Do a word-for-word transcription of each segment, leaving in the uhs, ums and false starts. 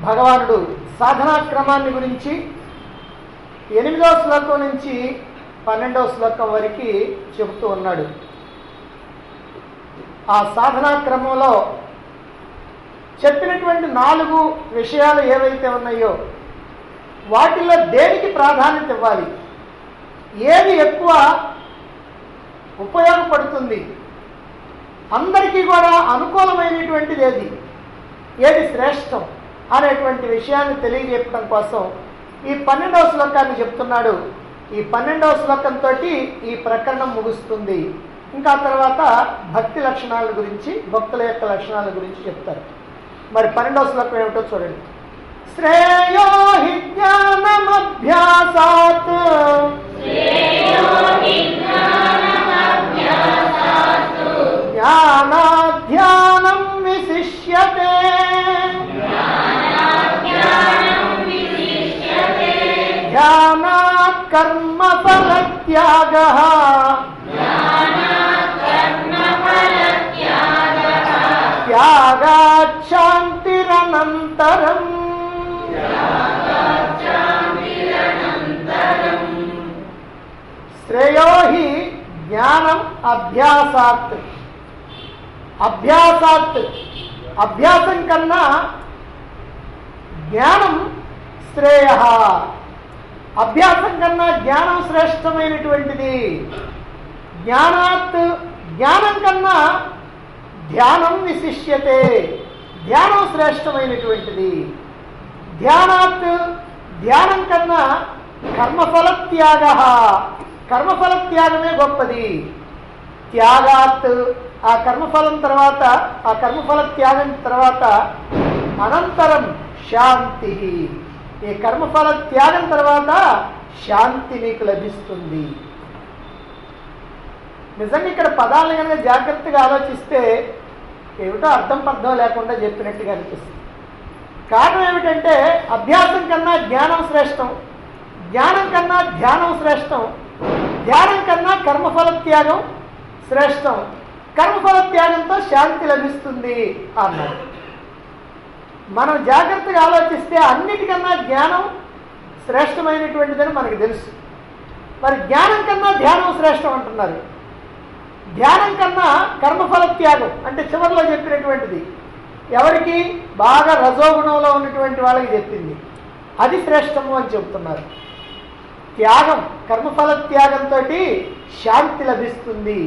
భగవానుడు సాధనా క్రమాన్ని గురించి ఎనిమిదవ శ్లోకం నుంచి పన్నెండవ శ్లోకం వరకు చెబుతూ ఉన్నాడు. ఆ సాధనా క్రమంలో చెప్పినటువంటి నాలుగు విషయాలు ఏవైతే ఉన్నాయో వాటిల్లో దేనికి ప్రాధాన్యత ఇవ్వాలి, ఏది ఎక్కువ ఉపయోగపడుతుంది, అందరికీ కూడా అనుకూలమైనటువంటిది ఏది, ఏది శ్రేష్టం అనేటువంటి విషయాన్ని తెలియజెప్పడం కోసం ఈ పన్నెండవ శ్లోకాన్ని చెప్తున్నాడు. ఈ పన్నెండవ శ్లోకంతో ఈ ప్రకరణం ముగుస్తుంది. ఇంకా తర్వాత భక్తి లక్షణాల గురించి, భక్తుల యొక్క లక్షణాల గురించి చెప్తారు. మరి పన్నెండవ శ్లోకం ఏమిటో చూడండి. శ్రేయో హి జ్ఞానమభ్యాసాత్ జ్ఞానాధ్యానం విశిష్యతే ధ్యానాత్ కర్మఫలత్యాగః త్యాగాత్ శాంతిరనంతరం. శ్రేయో హి జ్ఞానం అభ్యాసాత్. అభ్యాసాత్ అభ్యాసం కన్నా జ్ఞానం శ్రేయ. అభ్యాసం కన్నా జ్ఞానం శ్రేష్టమైనటువంటిది. జ్ఞానాత్ జ్ఞానం కన్నా ధ్యానం విశిష్యతే. ధ్యానం శ్రేష్టమైనటువంటిది. ధ్యానాత్ ధ్యానం కన్నా కర్మఫల త్యాగ. కర్మఫల త్యాగమే గొప్పది. త్యాగాత్ ఆ కర్మఫలం తర్వాత, ఆ కర్మఫల త్యాగం తర్వాత అనంతరం శాంతి. ఈ కర్మఫల త్యాగం తర్వాత శాంతి నీకు లభిస్తుంది. నిజంగా ఇక్కడ పదాలను కనుక జాగ్రత్తగా ఆలోచిస్తే ఏమిటో అర్థం పర్థం లేకుండా చెప్పినట్టుగా అనిపిస్తుంది. కారణం ఏమిటంటే అభ్యాసం కన్నా జ్ఞానం శ్రేష్టం, జ్ఞానం కన్నా ధ్యానం శ్రేష్టం, ధ్యానం కన్నా కర్మఫల త్యాగం శ్రేష్టం, కర్మఫల త్యాగంతో శాంతి లభిస్తుంది అన్నారు. మనం జాగ్రత్తగా ఆలోచిస్తే అన్నిటికన్నా జ్ఞానం శ్రేష్టమైనటువంటిదని మనకు తెలుసు. మరి జ్ఞానం కన్నా ధ్యానం శ్రేష్టం అంటున్నారు. ధ్యానం కన్నా కర్మఫల త్యాగం అంటే చివరిలో చెప్పినటువంటిది ఎవరికి, బాగా రజోగుణంలో ఉన్నటువంటి వాళ్ళకి చెప్పింది, అది శ్రేష్టము అని చెబుతున్నారు. త్యాగం, కర్మఫల త్యాగంతో శాంతి లభిస్తుంది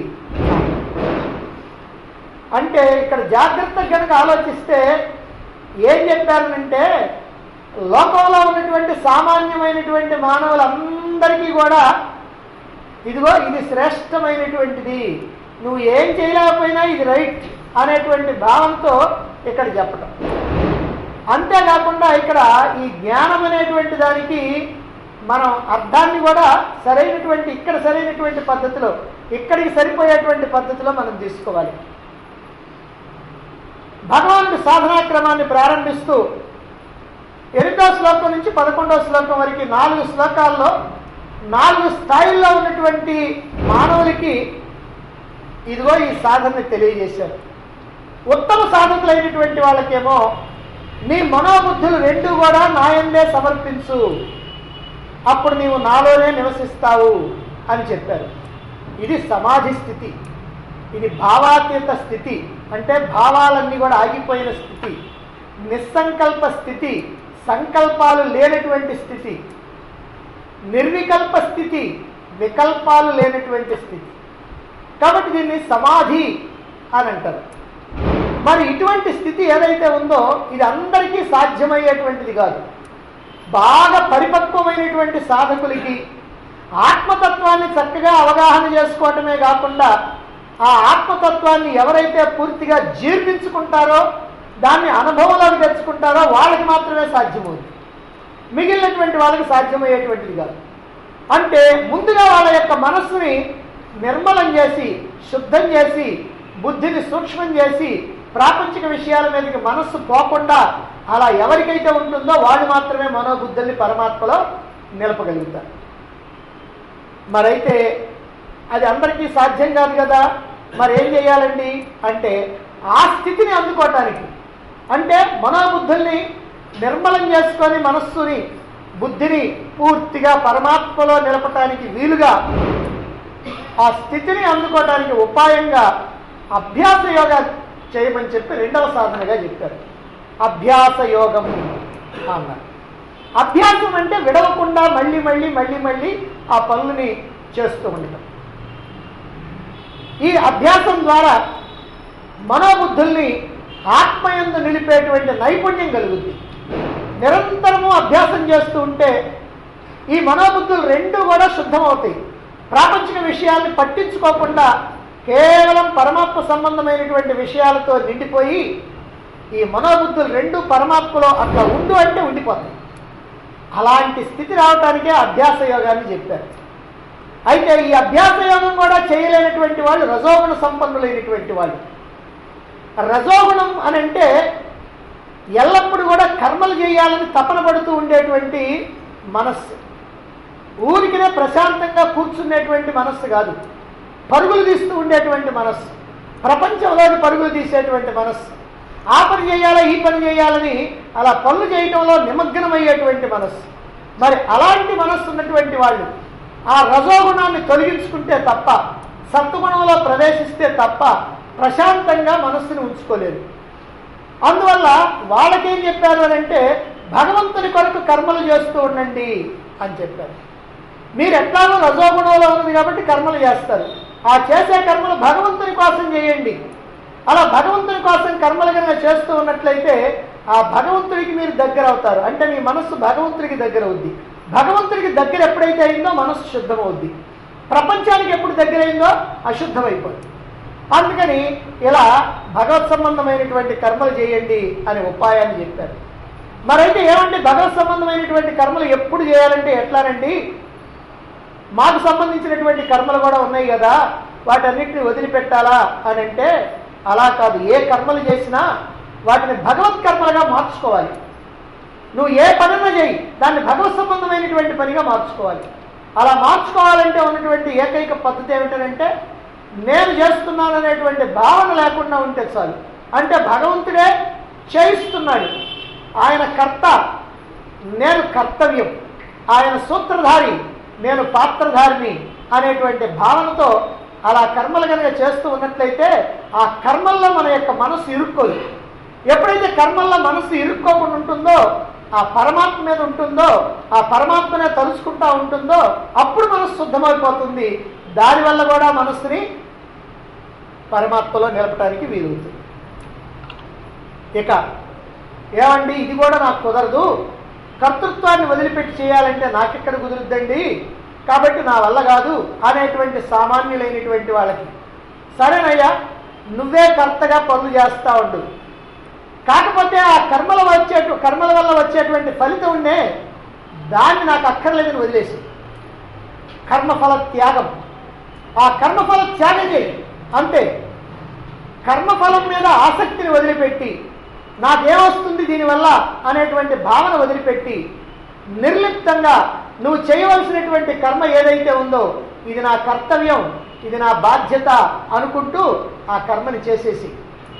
అంటే ఇక్కడ జాగ్రత్తగా కనుక ఆలోచిస్తే ఏం చెప్పారనంటే లోకంలో ఉన్నటువంటి సామాన్యమైనటువంటి మానవులందరికీ కూడా ఇదిగో ఇది శ్రేష్టమైనటువంటిది, నువ్వు ఏం చేయలేకపోయినా ఇది రైట్ అనేటువంటి భావంతో ఇక్కడ చెప్పటం. అంతేకాకుండా ఇక్కడ ఈ జ్ఞానం అనేటువంటి దానికి మనం అర్థాన్ని కూడా సరైనటువంటి ఇక్కడ సరైనటువంటి పద్ధతిలో, ఇక్కడికి సరిపోయేటువంటి పద్ధతిలో మనం తీసుకోవాలి. భగవానుడు సాధనా క్రమాన్ని ప్రారంభిస్తూ ఎనిమిదవ శ్లోకం నుంచి పదకొండవ శ్లోకం వరకు నాలుగు శ్లోకాల్లో నాలుగు స్థాయిల్లో ఉన్నటువంటి మానవులకి ఇదిగో ఈ సాధనని తెలియజేశారు. ఉత్తమ సాధకులైనటువంటి వాళ్ళకేమో నీ మనోబుద్ధులు రెండు కూడా నాయందే సమర్పించు, అప్పుడు నీవు నాలోనే నివసిస్తావు అని చెప్పారు. ఇది సమాధి స్థితి, ఇది భావాతీత స్థితి, అంటే భావాలన్నీ కూడా ఆగిపోయిన స్థితి, నిస్సంకల్ప స్థితి, సంకల్పాలు లేనటువంటి స్థితి, నిర్వికల్ప స్థితి, వికల్పాలు లేనటువంటి స్థితి. కాబట్టి దీన్ని సమాధి అని అంటారు. మరి ఇటువంటి స్థితి ఏదైతే ఉందో ఇది అందరికీ సాధ్యమయ్యేటువంటిది కాదు. బాగా పరిపక్వమైనటువంటి సాధకులకి ఆత్మతత్వాన్ని చక్కగా అవగాహన చేసుకోవటమే కాకుండా ఆ ఆత్మతత్వాన్ని ఎవరైతే పూర్తిగా జీర్ణించుకుంటారో, దాన్ని అనుభవంలోకి తెచ్చుకుంటారో వాళ్ళకి మాత్రమే సాధ్యమవుతుంది, మిగిలినటువంటి వాళ్ళకి సాధ్యమయ్యేటువంటిది కాదు. అంటే ముందుగా వాళ్ళ యొక్క మనస్సుని నిర్మలం చేసి, శుద్ధం చేసి, బుద్ధిని సూక్ష్మం చేసి, ప్రాపంచిక విషయాల మీదకి మనస్సు పోకుండా అలా ఎవరికైతే ఉంటుందో వాళ్ళు మాత్రమే మనోబుద్ధుల్ని పరమాత్మలో నిలపగలుగుతారు. మరైతే అది అందరికీ సాధ్యం కాదు కదా, మరి ఏం చేయాలండి అంటే ఆ స్థితిని అందుకోవటానికి, అంటే మనోబుద్ధుల్ని నిర్మలం చేసుకొని మనస్సుని బుద్ధిని పూర్తిగా పరమాత్మలో నిలపటానికి వీలుగా ఆ స్థితిని అందుకోవడానికి ఉపాయంగా అభ్యాస యోగా చేయమని చెప్పి రెండవ సాధనగా చెప్పారు. అభ్యాస యోగం అన్నారు. అభ్యాసం అంటే విడవకుండా మళ్ళీ మళ్ళీ మళ్ళీ మళ్ళీ ఆ పనులని చేస్తూ ఉండటం. ఈ అభ్యాసం ద్వారా మనోబుద్ధుల్ని ఆత్మయందు నిలిపేటువంటి నైపుణ్యం కలుగుద్ది. నిరంతరము అభ్యాసం చేస్తూ ఉంటే ఈ మనోబుద్ధులు రెండు కూడా శుద్ధమవుతాయి. ప్రాపంచిక విషయాల్ని పట్టించుకోకుండా కేవలం పరమాత్మ సంబంధమైనటువంటి విషయాలతో నిండిపోయి ఈ మనోబుద్ధులు రెండు పరమాత్మలో అట్లా ఉండు అంటే ఉండిపోతాయి. అలాంటి స్థితి రావడానికే అభ్యాస యోగాన్ని చెప్పారు. అయితే ఈ అభ్యాస యోగం కూడా చేయలేనటువంటి వాళ్ళు రజోగుణ సంపన్నులైనటువంటి వాళ్ళు. రజోగుణం అని అంటే ఎల్లప్పుడూ కూడా కర్మలు చేయాలని తపన పడుతూ ఉండేటువంటి మనస్సు, ఊరికినే ప్రశాంతంగా కూర్చునేటువంటి మనస్సు కాదు, పరుగులు తీస్తూ ఉండేటువంటి మనస్సు, ప్రపంచంలోని పరుగులు తీసేటువంటి మనస్సు, ఆ పని చేయాలా ఈ పని చేయాలని అలా పనులు చేయటంలో నిమగ్నమయ్యేటువంటి మనస్సు. మరి అలాంటి మనస్సు ఉన్నటువంటి వాళ్ళు ఆ రజోగుణాన్ని తొలగించుకుంటే తప్ప, సత్వగుణంలో ప్రవేశిస్తే తప్ప ప్రశాంతంగా మనస్సుని ఉంచుకోలేరు. అందువల్ల వాళ్ళకేం చెప్పారు అని అంటే భగవంతుని కొరకు కర్మలు చేస్తూ ఉండండి అని చెప్పారు. మీరు ఎట్లాగో రజోగుణంలో ఉన్నది కాబట్టి కర్మలు చేస్తారు, ఆ చేసే కర్మలు భగవంతుని కోసం చేయండి. అలా భగవంతుని కోసం కర్మలు కనుక చేస్తూ ఉన్నట్లయితే ఆ భగవంతుడికి మీరు దగ్గర అవుతారు. అంటే మీ మనస్సు భగవంతుడికి దగ్గర అవుద్ది. భగవంతుడికి దగ్గర ఎప్పుడైతే అయిందో మనస్సు శుద్ధమవుద్ది. ప్రపంచానికి ఎప్పుడు దగ్గర అయిందో అశుద్ధమైపోద్ది. అందుకని ఇలా భగవత్ సంబంధమైనటువంటి కర్మలు చేయండి అనే ఉపాయాన్ని చెప్పారు. మరైతే ఏమంటే భగవత్ సంబంధమైనటువంటి కర్మలు ఎప్పుడు చేయాలంటే ఎట్లానండి, మాకు సంబంధించినటువంటి కర్మలు కూడా ఉన్నాయి కదా, వాటన్నిటిని వదిలిపెట్టాలా అని అంటే అలా కాదు. ఏ కర్మలు చేసినా వాటిని భగవత్ కర్మలుగా మార్చుకోవాలి. నువ్వు ఏ పనినా చేయి, దాన్ని భగవత్ సంబంధమైనటువంటి పనిగా మార్చుకోవాలి. అలా మార్చుకోవాలంటే ఉన్నటువంటి ఏకైక పద్ధతి ఏమిటంటే నేను చేస్తున్నాను అనేటువంటి భావన లేకుండా ఉంటే చాలు. అంటే భగవంతుడే చేయిస్తున్నాడు, ఆయన కర్త, నేను కర్తవ్యం, ఆయన సూత్రధారి, నేను పాత్రధారిని అనేటువంటి భావనతో అలా కర్మలు కనుక చేస్తూ ఉన్నట్లయితే ఆ కర్మల్లో మన యొక్క మనసు ఇరుక్కోదు. ఎప్పుడైతే కర్మల్లో మనసు ఇరుక్కోకుండా ఉంటుందో, ఆ పరమాత్మ మీద ఉంటుందో, ఆ పరమాత్మనే తలుచుకుంటా ఉంటుందో అప్పుడు మనసు శుద్ధమైపోతుంది. దానివల్ల కూడా మనస్సుని పరమాత్మలో నిలపడానికి వీలవుతుంది. ఇక ఏమండి ఇది కూడా నాకు కుదరదు, కర్తృత్వాన్ని వదిలిపెట్టి చేయాలంటే నాకెక్కడ కుదురుద్దండి, కాబట్టి నా వల్ల కాదు అనేటువంటి సామాన్యులైనటువంటి వాళ్ళకి సరేనయ్యా నువ్వే కర్తగా పనులు చేస్తా ఉండు, కాకపోతే ఆ కర్మల వచ్చే కర్మల వల్ల వచ్చేటువంటి ఫలితం ఉండే దాన్ని నాకు అక్కర్లేదని వదిలేసి కర్మఫల త్యాగం, ఆ కర్మఫల త్యాగం చేయి అంతే. కర్మఫలం మీద ఆసక్తిని వదిలిపెట్టి నాకేమొస్తుంది దీనివల్ల అనేటువంటి భావన వదిలిపెట్టి నిర్లిప్తంగా నువ్వు చేయవలసినటువంటి కర్మ ఏదైతే ఉందో ఇది నా కర్తవ్యం, ఇది నా బాధ్యత అనుకుంటూ ఆ కర్మని చేసేసి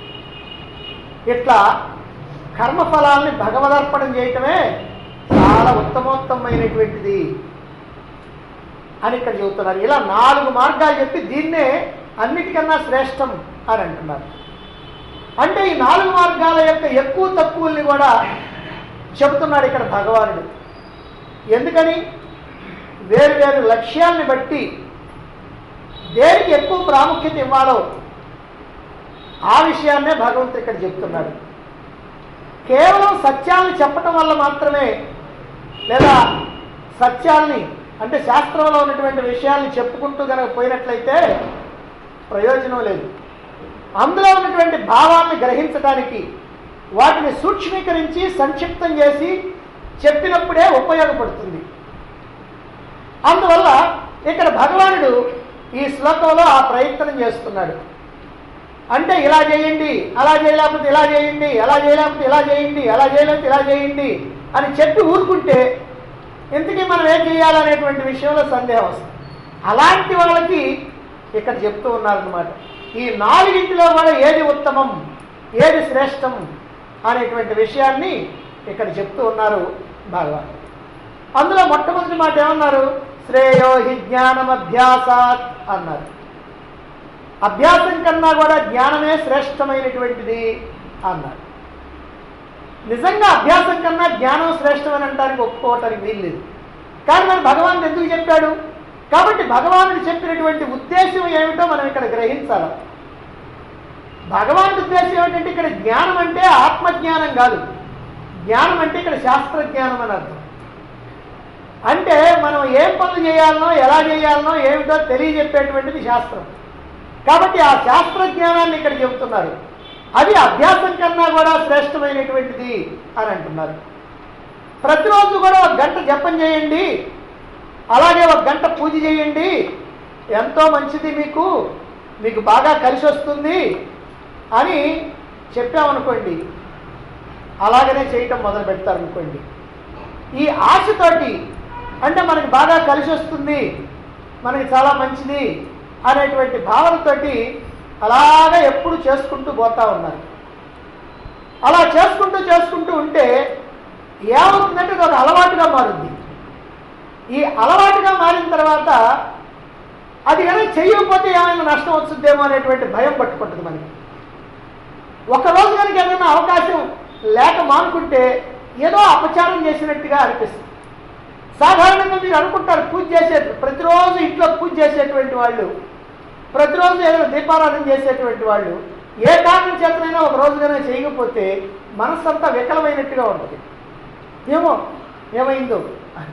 ఇట్లా కర్మఫలాల్ని భగవదర్పణం చేయటమే చాలా ఉత్తమోత్తమైనటువంటిది అని ఇక్కడ చెబుతున్నారు. ఇలా నాలుగు మార్గాలు చెప్పి దీన్నే అన్నిటికన్నా శ్రేష్టం అని అంటున్నారు. అంటే ఈ నాలుగు మార్గాల యొక్క ఎక్కువ తక్కువల్ని కూడా చెబుతున్నాడు ఇక్కడ భగవానుడు. ఎందుకని వేరు వేరు లక్ష్యాల్ని బట్టి దేనికి ఎక్కువ ప్రాముఖ్యత ఇవ్వాలో ఆ విషయాన్నే భగవంతుడు ఇక్కడ చెప్తున్నాడు. కేవలం సత్యాల్ని చెప్పటం వల్ల మాత్రమే, లేదా సత్యాల్ని అంటే శాస్త్రంలో ఉన్నటువంటి విషయాల్ని చెప్పుకుంటూ కనుక పోయినట్లయితే ప్రయోజనం లేదు. అందులో ఉన్నటువంటి భావాన్ని గ్రహించడానికి వాటిని సూక్ష్మీకరించి సంక్షిప్తం చేసి చెప్పినప్పుడే ఉపయోగపడుతుంది. అందువల్ల ఇక్కడ భగవానుడు ఈ శ్లోకంలో ఆ ప్రయత్నం చేస్తున్నాడు. అంటే ఇలా చేయండి, అలా చేయలేకపోతే ఇలా చేయండి, అలా చేయలేకపోతే ఇలా చేయండి, అలా చేయలేకపోతే ఇలా చేయండి అని చెప్పి ఊరుకుంటే ఇంతకీ మనం ఏం చేయాలనేటువంటి విషయంలో సందేహం వస్తుంది. అలాంటి వాళ్ళకి ఇక్కడ చెప్తూ ఉన్నారన్నమాట. ఈ నాలుగింటిలో కూడా ఏది ఉత్తమం, ఏది శ్రేష్టం అనేటువంటి విషయాన్ని ఇక్కడ చెప్తూ ఉన్నారు భగవాన్. అందులో మొట్టమొదటి మాట ఏమన్నారు? శ్రేయో హి జ్ఞానమభ్యాసాత్ అన్నారు. అభ్యాసం కన్నా కూడా జ్ఞానమే శ్రేష్టమైనటువంటిది అన్నారు. నిజంగా అభ్యాసం కన్నా జ్ఞానం శ్రేష్టమని అనడానికి ఒప్పుకోవటానికి వీల్లేదు. కానీ మరి భగవానుడు ఎందుకు చెప్పాడు? కాబట్టి భగవానుడు చెప్పినటువంటి ఉద్దేశం ఏమిటో మనం ఇక్కడ గ్రహించాలి. భగవానుడి ఉద్దేశం ఏమిటంటే ఇక్కడ జ్ఞానం అంటే ఆత్మజ్ఞానం కాదు, జ్ఞానం అంటే ఇక్కడ శాస్త్రజ్ఞానం అని అర్థం. అంటే మనం ఏం పనులు చేయాలనో ఎలా చేయాలనో ఏమిటో తెలియజెప్పేటువంటిది శాస్త్రం. కాబట్టి ఆ శాస్త్రజ్ఞానాన్ని ఇక్కడ చెబుతున్నారు. అది అభ్యాసం కన్నా కూడా శ్రేష్టమైనటువంటిది అని అంటున్నారు. ప్రతిరోజు కూడా ఒక గంట జపం చేయండి, అలాగే ఒక గంట పూజ చేయండి, ఎంతో మంచిది, మీకు మీకు బాగా కలిసి వస్తుంది అని చెప్పామనుకోండి, అలాగనే చేయటం మొదలు పెడతారనుకోండి. ఈ ఆశతోటి అంటే మనకి బాగా కలిసి వస్తుంది, మనకి చాలా మంచిది అనేటువంటి భావనతోటి అలాగా ఎప్పుడు చేసుకుంటూ పోతా ఉన్నారు. అలా చేసుకుంటూ చేసుకుంటూ ఉంటే ఏమవుతుందంటే అది ఒక అలవాటుగా మారుంది. ఈ అలవాటుగా మారిన తర్వాత అది కనుక చేయకపోతే ఏమైనా నష్టం వస్తుందేమో అనేటువంటి భయం పట్టుకుంటుంది మనకి. ఒకరోజు కనుక ఏదైనా అవకాశం లేక మానుకుంటే ఏదో అపచారం చేసినట్టుగా అనిపిస్తుంది. సాధారణంగా మీరు అనుకుంటారు, పూజ చేసే ప్రతిరోజు ఇంట్లో పూజ చేసేటువంటి వాళ్ళు, ప్రతిరోజు ఏదైనా దీపారాధన చేసేటువంటి వాళ్ళు ఏ కారణం చేతనైనా ఒక రోజుగానే చేయకపోతే మనస్సంతా వికలమైనట్టుగా ఉంటుంది. ఏమో ఏమైందో అని.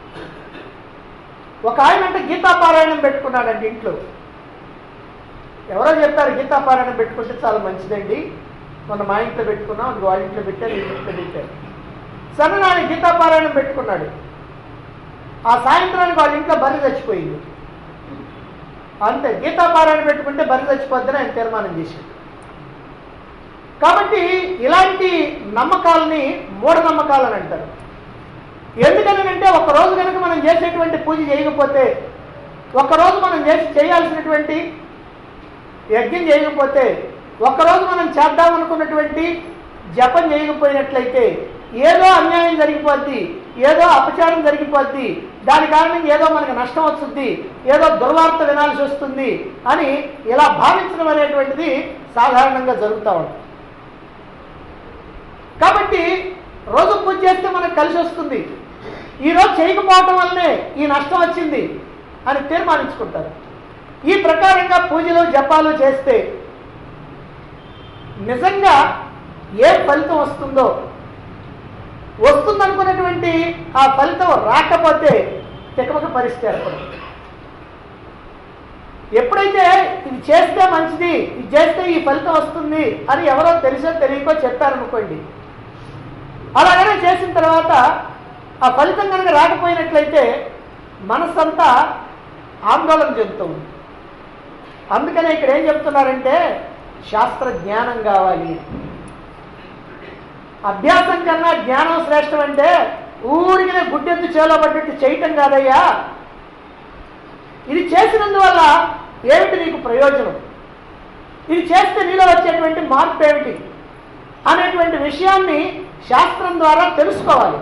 ఒక ఆయన అంటే గీతాపారాయణం పెట్టుకున్నాడండి ఇంట్లో. ఎవరో చెప్పారు గీతాపారాయణం పెట్టుకుంటే చాలా మంచిదండి, మొన్న మా ఇంట్లో పెట్టుకున్నాం, అది వాళ్ళ ఇంట్లో పెట్టారు, ఈ ఇంట్లో పెట్టారు. సరే ఆయన గీతాపారాయణం పెట్టుకున్నాడు. ఆ సాయంత్రానికి వాళ్ళ ఇంట్లో బర్రె చచ్చిపోయింది. అంతే, గీతాపారాయణ పెట్టుకుంటే బర్రె చచ్చిపోద్దని ఆయన తీర్మానం చేశాడు. కాబట్టి ఇలాంటి నమ్మకాలని మూఢనమ్మకాలు అని అంటారు. ఎందుకనంటే ఒక్కరోజు కనుక మనం చేసేటువంటి పూజ చేయకపోతే, ఒక్కరోజు మనం చేసి చేయాల్సినటువంటి యజ్ఞం చేయకపోతే, ఒక్కరోజు మనం చేద్దామనుకున్నటువంటి జపం చేయకపోయినట్లయితే ఏదో అన్యాయం జరిగిపోద్ది, ఏదో అపచారం జరిగిపోద్ది, దాని కారణంగా ఏదో మనకు నష్టం వస్తుంది, ఏదో దుర్వార్త వినాల్సి వస్తుంది అని ఇలా భావించడం అనేటువంటిది సాధారణంగా జరుగుతూ ఉంటుంది. కాబట్టి రోజు పూజ చేస్తే మనకు కలిసి వస్తుంది, ఈరోజు చేయకపోవటం వల్లనే ఈ నష్టం వచ్చింది అని తీర్మానించుకుంటారు. ఈ ప్రకారంగా పూజలు జపాలు చేస్తే నిజంగా ఏ ఫలితం వస్తుందో, వస్తుందనుకున్నటువంటి ఆ ఫలితం రాకపోతే తికమక పరిస్థితి ఏర్పడుతుంది. ఎప్పుడైతే ఇది చేస్తే మంచిది, ఇది చేస్తే ఈ ఫలితం వస్తుంది అని ఎవరో తెలుసో తెలియకో చెప్పారనుకోండి, అలాగనే చేసిన తర్వాత ఆ ఫలితం కనుక రాకపోయినట్లయితే మనస్సంతా ఆందోళన చెందుతుంది. అందుకనే ఇక్కడ ఏం చెప్తున్నారంటే శాస్త్ర జ్ఞానం కావాలి. అభ్యాసం కన్నా జ్ఞానం శ్రేష్టం అంటే ఊరికినే గుడ్డెత్తు చేలో పడ్డట్టు చేయటం కాదయ్యా. ఇది చేసినందువల్ల ఏమిటి నీకు ప్రయోజనం, ఇది చేస్తే నీలో వచ్చేటువంటి మార్పు ఏమిటి అనేటువంటి విషయాన్ని శాస్త్రం ద్వారా తెలుసుకోవాలి.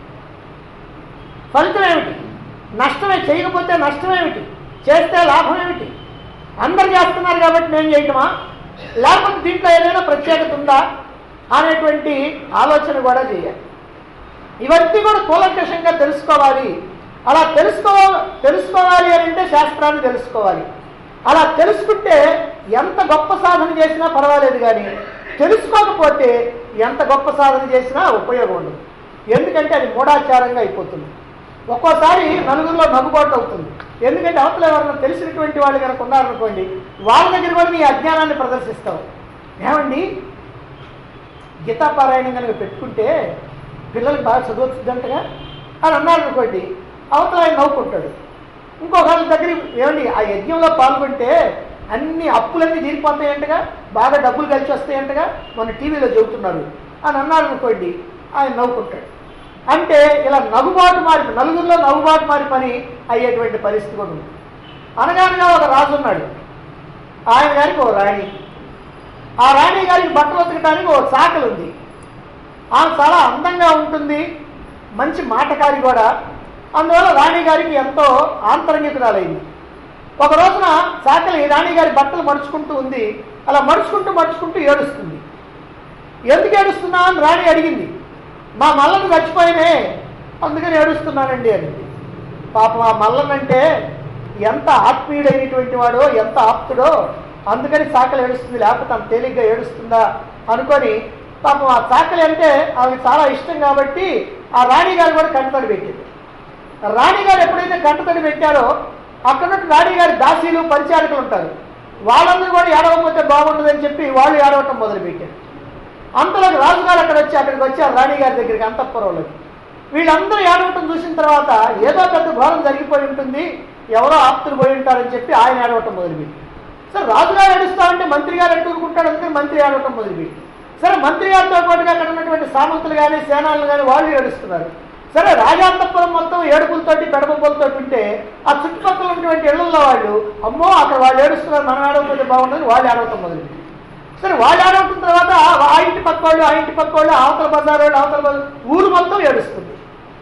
ఫలితం ఏమిటి, నష్టమే, చేయకపోతే నష్టం ఏమిటి, చేస్తే లాభం ఏమిటి, అందరు చేస్తున్నారు కాబట్టి నేను చేయటమా, లేకపోతే దీంట్లో ఏదైనా ప్రత్యేకత ఉందా అనేటువంటి ఆలోచన కూడా చేయాలి. ఇవన్నీ కూడా కూలంకషంగా తెలుసుకోవాలి. అలా తెలుసుకో తెలుసుకోవాలి అని అంటే శాస్త్రాన్ని తెలుసుకోవాలి. అలా తెలుసుకుంటే ఎంత గొప్ప సాధన చేసినా పర్వాలేదు, కానీ తెలుసుకోకపోతే ఎంత గొప్ప సాధన చేసినా ఉపయోగం ఉండదు. ఎందుకంటే అది మూఢాచారంగా అయిపోతుంది. ఒక్కోసారి నలుగురిలో నవ్వుబాటు అవుతుంది. ఎందుకంటే అవతల ఎవరైనా తెలిసినటువంటి వాళ్ళు కనుక ఉన్నారనుకోండి, వాళ్ళ దగ్గర కూడా నీ అజ్ఞానాన్ని ప్రదర్శిస్తావు. ఏమండి గీతాపారాయణం కనుక పెట్టుకుంటే పిల్లలకు బాగా చదువుతుందంటగా అని అన్నారనుకోండి, అవతల ఆయన నవ్వుకుంటాడు. ఇంకొకరి దగ్గర ఏమండి ఆ యజ్ఞంలో పాల్గొంటే అన్ని అప్పులన్నీ తీరిపోతాయంటగా, బాగా డబ్బులు కలిసి వస్తాయంటగా, మన టీవీలో చెబుతున్నారు అని అన్నారనుకోండి, ఆయన నవ్వుకుంటాడు. అంటే ఇలా నవ్వుబాటు మారి నలుగురిలో నవ్వుబాటు మారి పని అయ్యేటువంటి పరిస్థితి కూడా ఉంది. అనగానగా ఒక రాజు ఉన్నాడు, ఆయన గారికి ఓ రాణి, ఆ రాణి గారికి బట్టలు ఉతకడానికి ఓ చాకలి ఉంది. ఆమె చాలా అందంగా ఉంటుంది, మంచి మాటకారి కూడా. అందువల్ల రాణిగారికి ఎంతో ఆంతరంగికురాలైంది. ఒక రోజున చాకలి రాణిగారి బట్టలు మడుచుకుంటూ ఉంది. అలా మడుచుకుంటూ మడుచుకుంటూ ఏడుస్తుంది. ఎందుకు ఏడుస్తున్నా అని రాణి అడిగింది. మా మల్లను చచ్చిపోయినే, అందుకని ఏడుస్తున్నానండి అనింది. పాపం ఆ మల్లనంటే ఎంత ఆత్మీయుడైనటువంటి వాడో, ఎంత ఆప్తుడో, అందుకని చాకలి ఏడుస్తుంది, లేకపోతే అంత తేలిగ్గా ఏడుస్తుందా అనుకొని పాపం ఆ చాకలి అంటే ఆమెకు చాలా ఇష్టం కాబట్టి ఆ రాణిగారు కూడా కంటతడి పెట్టింది. రాణిగారు ఎప్పుడైతే కంటతడి పెట్టారో అక్కడ రాణిగారి దాసీలు పరిచారకులు ఉంటారు, వాళ్ళందరూ కూడా ఏడవకపోతే బాగుండదని చెప్పి వాళ్ళు ఏడవటం మొదలుపెట్టారు. అంతలోకి రాజుగారు అక్కడ వచ్చి అక్కడికి వచ్చి ఆ రాణిగారి దగ్గరికి అంతఃపురంలోకి. వీళ్ళందరూ ఏడవటం చూసిన తర్వాత ఏదో పెద్ద ఘోరం జరిగిపోయి ఉంటుంది, ఎవరో ఆప్తులు పోయి ఉంటారని చెప్పి ఆయన ఏడవటం మొదలుపెట్టి. సరే రాజుగారు ఏడుస్తామంటే మంత్రి గారు ఎట్టుకుంటాడు, అందుకని మంత్రి ఏడవటం మొదలుపెట్టి. సరే మంత్రి గారితో పాటుగా అక్కడ ఉన్నటువంటి సామంతులు కానీ సేనాలు కానీ వాళ్ళు ఏడుస్తున్నారు. సరే రాజాంతపురం మొత్తం ఏడుపులతోటి పెడబొబ్బలతో ఉంటే ఆ చుట్టుపక్కల ఉన్నటువంటి ఇళ్లలో వాళ్ళు అమ్మో అక్కడ వాళ్ళు ఏడుస్తున్నారు, మనం ఏడవకపోతే బాగుండదు, వాళ్ళు ఏడవటం మొదలుపెట్టి. సరే వాళ్ళు ఏడవటం తర్వాత ఆ ఇంటి పక్క వాళ్ళు ఆ ఇంటి పక్క వాళ్ళు అవతల బజారు వాళ్ళు అవతల బజారు ఊరు మొత్తం ఏడుస్తుంది.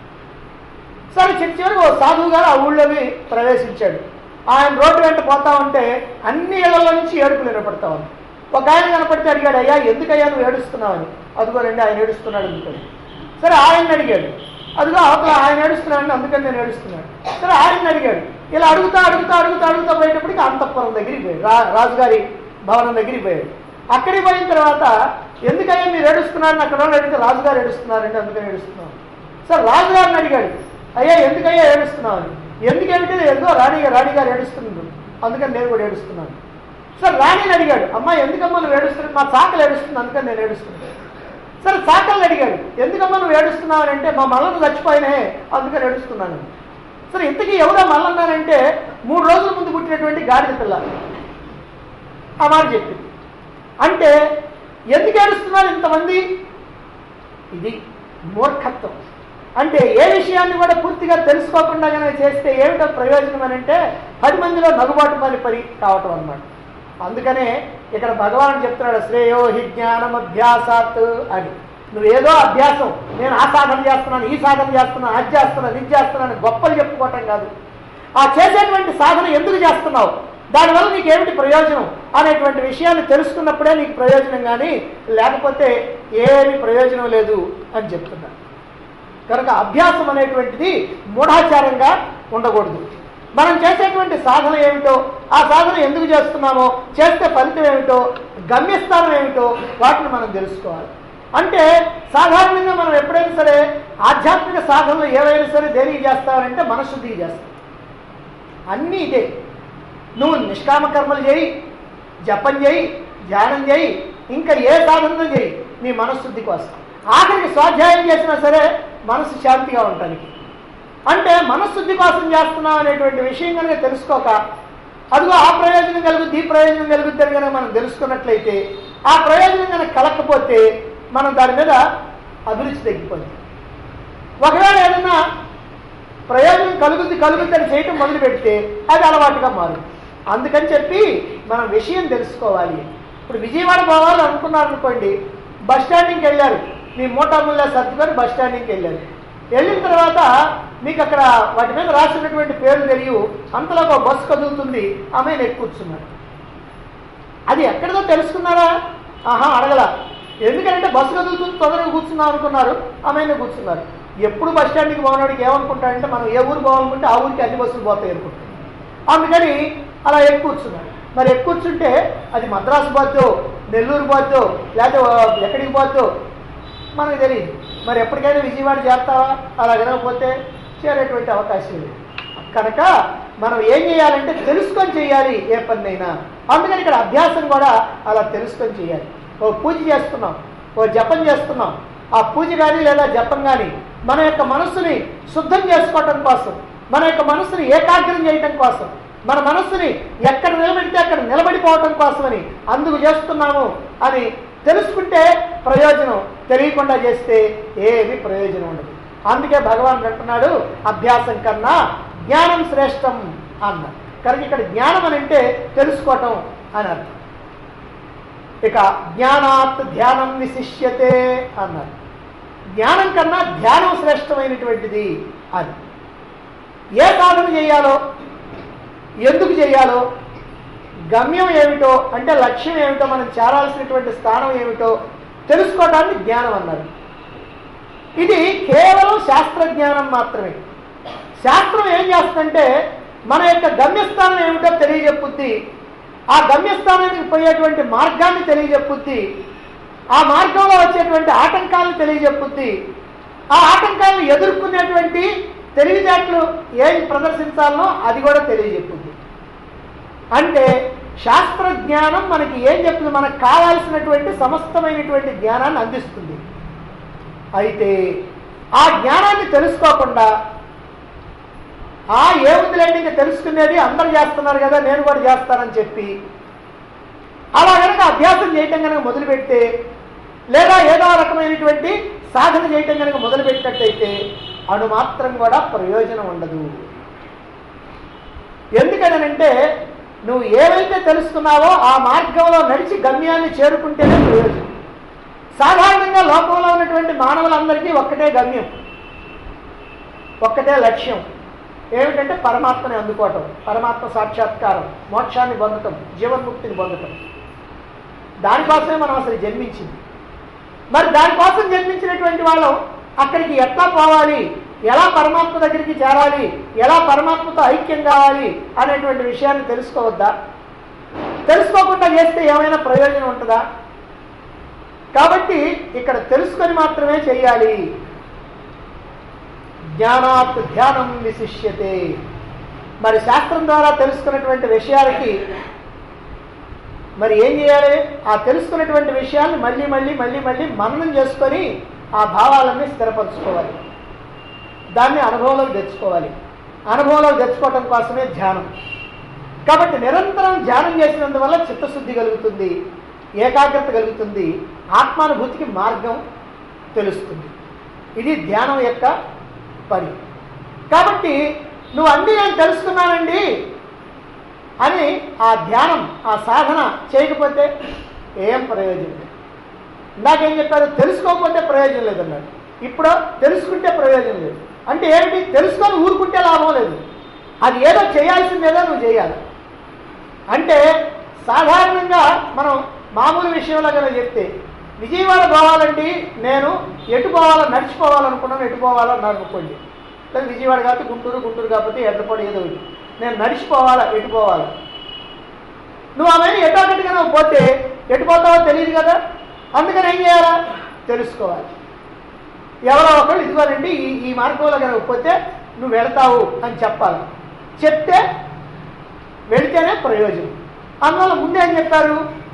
సరే చిన్న చివరికి ఓ సాధువు గారు ఆ ఊళ్ళోకి ప్రవేశించాడు. ఆయన రోడ్డు వెంట పోతా ఉంటే అన్ని ఇళ్లలో నుంచి ఏడుపులు వినపడతా ఉంది. ఒక ఆయన కనపడితే అడిగాడు, అయ్యా ఎందుకయ్యా నువ్వు ఏడుస్తున్నావని. అదిగోనండి ఆయన ఏడుస్తున్నాడు అందుకని. సరే ఆయన అడిగాడు, అదిగో అవతల ఆయన ఏడుస్తున్నాడు అందుకని నేను ఏడుస్తున్నాడు. సరే ఆయన అడిగాడు. ఇలా అడుగుతా అడుగుతా అడుగుతా అడుగుతా పోయేటప్పటికి అంతఃపురం దగ్గరికి పోయాడు, రా రాజుగారి భవనం దగ్గరికి పోయాడు. అక్కడికి పోయిన తర్వాత ఎందుకయ్యా మీరు ఏడుస్తున్నారని అక్కడ వాళ్ళు అడిగితే రాజుగారు ఏడుస్తున్నారంటే అందుకని ఏడుస్తున్నాను. సరే రాజుగారిని అడిగాడు, అయ్యా ఎందుకయ్యా ఏడుస్తున్నావని. ఎందుకేమిటి ఎందుకో రాణిగారు రాణిగారు ఏడుస్తున్నాడు అందుకని నేను కూడా ఏడుస్తున్నాను. సరే రాణిని అడిగాడు, అమ్మా ఎందుకమ్మా నువ్వు ఏడుస్తున్నావు. మా చాకలు ఏడుస్తుంది అందుకని నేను ఏడుస్తున్నాను. సరే చాకల్ని అడిగాడు, ఎందుకమ్మా నువ్వు ఏడుస్తున్నావు అని అంటే మా మల్లను చచ్చిపోయినే అందుకని ఏడుస్తున్నాను. సరే ఇంతకీ ఎవరో మల్లన్నానంటే మూడు రోజుల ముందు పుట్టినటువంటి గాడిద పిల్ల ఆ మాట చెప్పింది. అంటే ఎందుకు ఏడుస్తున్నారు ఇంతమంది? ఇది మూర్ఖత్వం. అంటే ఏ విషయాన్ని కూడా పూర్తిగా తెలుసుకోకుండా కనుక చేస్తే ఏమిటో ప్రయోజనం అని అంటే పది మందిలో నగుబాటు పని పని కావటం అన్నమాట. అందుకనే ఇక్కడ భగవానుడు చెప్తున్నాడు, శ్రేయో హి జ్ఞానం అభ్యాసాత్ అని. నువ్వేదో అభ్యాసం, నేను ఆ సాధన చేస్తున్నాను ఈ సాధన చేస్తున్నాను అది చేస్తున్నాను ఇది చేస్తున్నాను గొప్పలు చెప్పుకోవటం కాదు. ఆ చేసేటువంటి సాధన ఎందుకు చేస్తున్నావు, దానివల్ల నీకేమిటి ప్రయోజనం అనేటువంటి విషయాన్ని తెలుసుకున్నప్పుడే నీకు ప్రయోజనం, కానీ లేకపోతే ఏమి ప్రయోజనం లేదు అని చెప్తున్నాను. కనుక అభ్యాసం అనేటువంటిది మూఢాచారంగా ఉండకూడదు. మనం చేసేటువంటి సాధన ఏమిటో, ఆ సాధన ఎందుకు చేస్తున్నామో, చేస్తే ఫలితం ఏమిటో, గమ్యస్థానం ఏమిటో వాటిని మనం తెలుసుకోవాలి. అంటే సాధారణంగా మనం ఎప్పుడైనా సరే ఆధ్యాత్మిక సాధనలు ఏవైనా సరే దేనికి చేస్తామంటే మనశుద్ధికి చేస్తాం. అన్నీ ఇదే. నువ్వు నిష్కామ కర్మలు చేయి, జపం చేయి, ధ్యానం చేయి, ఇంకా ఏ సాధన చేయి, నీ మనశుద్ధి కోసం. ఆఖరికి స్వాధ్యాయం చేసినా సరే మనసు శాంతిగా ఉండటానికి. అంటే మనశుద్ధి కోసం చేస్తున్నాం అనేటువంటి విషయం కనుక తెలుసుకోక అదిగో ఆ ప్రయోజనం కలుగుద్ది ఈ ప్రయోజనం కలుగుద్ది అని కనుక మనం తెలుసుకున్నట్లయితే ఆ ప్రయోజనం కనుక కలగకపోతే మనం దాని మీద అభిరుచి తగ్గిపోతుంది. ఒకవేళ ఏదైనా ప్రయోజనం కలుగుద్ది కలుగుద్ది అని చేయటం మొదలు పెడితే అది అలవాటుగా మారుతుంది. అందుకని చెప్పి మనం విషయం తెలుసుకోవాలి. ఇప్పుడు విజయవాడ పోవాలి అనుకున్నారు అనుకోండి, బస్ స్టాండింగ్కి వెళ్ళారు, మీ మోటార్ముల్లా సర్దుకొని బస్ స్టాండింగ్కి వెళ్ళారు. వెళ్ళిన తర్వాత మీకు అక్కడ వాటి మీద రాసినటువంటి పేర్లు తెలియవు, అంతలో ఒక బస్సు కదులుతుంది, ఆమె ఎక్కువ కూర్చున్నారు. అది ఎక్కడిదో తెలుసుకున్నారా? ఆహా అడగల. ఎందుకంటే బస్సు కదులుతుంది తొందరగా కూర్చున్నాం అనుకున్నారు, ఆమెనే కూర్చున్నారు. ఎప్పుడు బస్ స్టాండ్కి పోయినోడికి ఏమనుకుంటాడంటే మనం ఏ ఊరు పోవాలనుకుంటే ఆ ఊరికి అన్ని బస్సులు పోతాయి అనుకుంటాం. అందుకని అలా ఎక్కువ కూర్చున్నారు. మరి ఎక్కువ కూర్చుంటే అది మద్రాసు పోద్దో, నెల్లూరు పోద్దో, లేకపోతే ఎక్కడికి పోద్దో మనకు తెలియదు. మరి ఎప్పటికైనా విజయవాడ చేస్తావా? అలా వినకపోతే చేరేటువంటి అవకాశం లేదు. కనుక మనం ఏం చేయాలంటే తెలుసుకొని చేయాలి ఏ పనినైనా. అందుకని ఇక్కడ అభ్యాసం కూడా అలా తెలుసుకొని చేయాలి. ఓ పూజ చేస్తున్నాం, ఓ జపం చేస్తున్నాం, ఆ పూజ కానీ లేదా జపం కానీ మన యొక్క మనస్సుని శుద్ధం చేసుకోవటం కోసం, మన యొక్క మనస్సుని ఏకాగ్రం చేయటం కోసం, మన మనస్సుని ఎక్కడ నిలబెడితే అక్కడ నిలబడిపోవటం కోసమని అందుకు చేస్తున్నాము అని తెలుసుకుంటే ప్రయోజనం, తెలియకుండా చేస్తే ఏమి ప్రయోజనం ఉండదు. అందుకే భగవాన్ అంటున్నాడు అభ్యాసం కన్నా జ్ఞానం శ్రేష్టం అన్నారు. కనుక ఇక్కడ జ్ఞానం అని అంటే తెలుసుకోవటం అని అర్థం. ఇక జ్ఞానాత్ ధ్యానం విశిష్యతే అన్నారు. జ్ఞానం కన్నా ధ్యానం శ్రేష్టమైనటువంటిది. అది ఏ సాధన చేయాలో, ఎందుకు చేయాలో, గమ్యం ఏమిటో అంటే లక్ష్యం ఏమిటో, మనం చేరాల్సినటువంటి స్థానం ఏమిటో తెలుసుకోవటాన్ని జ్ఞానం అన్నారు. ఇది కేవలం శాస్త్రజ్ఞానం మాత్రమే. శాస్త్రం ఏం చేస్తుందంటే మన యొక్క గమ్యస్థానం ఏమిటో తెలియజెప్పుద్ది, ఆ గమ్యస్థానానికి పోయేటువంటి మార్గాన్ని తెలియజెప్పుద్ది, ఆ మార్గంలో వచ్చేటువంటి ఆటంకాలను తెలియజెప్పుద్ది, ఆ ఆటంకాలను ఎదుర్కొనేటువంటి తెలివితేటలు ఏం ప్రదర్శించాలనో అది కూడా తెలియజెప్పుద్ది. అంటే శాస్త్రజ్ఞానం మనకి ఏం చెప్తుంది, మనకు కావాల్సినటువంటి సమస్తమైనటువంటి జ్ఞానాన్ని అందిస్తుంది. అయితే ఆ జ్ఞానాన్ని తెలుసుకోకుండా ఆ ఏముందిలేండి ఇంకా తెలుసుకునేది అందరూ చేస్తున్నారు కదా నేను కూడా చేస్తానని చెప్పి అలా కనుక అభ్యాసం చేయటం కనుక మొదలుపెడితే, లేదా ఏదో రకమైనటువంటి సాధన చేయటం కనుక మొదలుపెట్టినట్టయితే అను మాత్రం కూడా ప్రయోజనం ఉండదు. ఎందుకనంటే నువ్వు ఏవైతే తెలుసుకున్నావో ఆ మార్గంలో నడిచి గమ్యాన్ని చేరుకుంటేనే ప్రయోజనం. సాధారణంగా లోకంలో ఉన్నటువంటి మానవులందరికీ ఒక్కటే గమ్యం, ఒక్కటే లక్ష్యం. ఏమిటంటే పరమాత్మని అందుకోవటం, పరమాత్మ సాక్షాత్కారం, మోక్షాన్ని పొందటం, జీవన్ముక్తిని పొందటం. దానికోసమే మనం అసలు జన్మించింది. మరి దానికోసం జన్మించినటువంటి వాళ్ళం అక్కడికి ఎట్లా పోవాలి, ఎలా పరమాత్మ దగ్గరికి చేరాలి, ఎలా పరమాత్మతో ఐక్యం కావాలి అనేటువంటి విషయాన్ని తెలుసుకోవద్దా? తెలుసుకోకుండా చేస్తే ఏమైనా ప్రయోజనం ఉంటుందా? కాబట్టి ఇక్కడ తెలుసుకొని మాత్రమే చేయాలి. జ్ఞానాత్ ధ్యానం విశిష్యతే. మరి శాస్త్రం ద్వారా తెలుసుకున్నటువంటి విషయాలకి మరి ఏం చేయాలి? ఆ తెలుసుకున్నటువంటి విషయాన్ని మళ్ళీ మళ్ళీ మళ్ళీ మళ్ళీ మననం చేసుకొని ఆ భావాలన్నీ స్థిరపరచుకోవాలి, దాన్ని అనుభవంలోకి తెచ్చుకోవాలి. అనుభవంలోకి తెచ్చుకోవటం కోసమే ధ్యానం. కాబట్టి నిరంతరం ధ్యానం చేసినందువల్ల చిత్తశుద్ధి కలుగుతుంది, ఏకాగ్రత కలుగుతుంది, ఆత్మానుభూతికి మార్గం తెలుస్తుంది. ఇది ధ్యానం యొక్క పని. కాబట్టి నువ్వు అన్నీ నేను తెలుసుకున్నానండి అని ఆ ధ్యానం ఆ సాధన చేయకపోతే ఏం ప్రయోజనం లేదు. ఇందాకేం చెప్పారు? తెలుసుకోకపోతే ప్రయోజనం లేదన్నాడు. ఇప్పుడు తెలుసుకుంటే ప్రయోజనం లేదు. అంటే ఏమిటి? తెలుసుకొని ఊరుకుంటే లాభం లేదు, అది ఏదో చేయాల్సిందేదో నువ్వు చేయాలి. అంటే సాధారణంగా మనం మామూలు విషయంలో కనుక చెప్తే, విజయవాడ పోవాలండి, నేను ఎటు పోవాలో నడిచిపోవాలనుకున్నాను, ఎటు పోవాలో అనుకోండి. లేదా విజయవాడ కాబట్టి గుంటూరు, గుంటూరు కాబట్టి ఎడ్లపాడు ఏదో ఒకటి, నేను నడిచిపోవాలా, ఎటు పోవాలా? నువ్వు ఆమె ఎటో ఒకటిగా నువ్వు పోతే ఎటు పోతావో తెలియదు కదా. అందుకని ఏం చేయాలా? తెలుసుకోవాలి. ఎవరో ఒకరు ఇదిగోనండి ఈ ఈ మార్గంలో కనుక పోతే నువ్వు వెళతావు అని చెప్పాలి. చెప్తే వెళితేనే ప్రయోజనం. అందువల్ల ముందే ఏం చెప్పారు?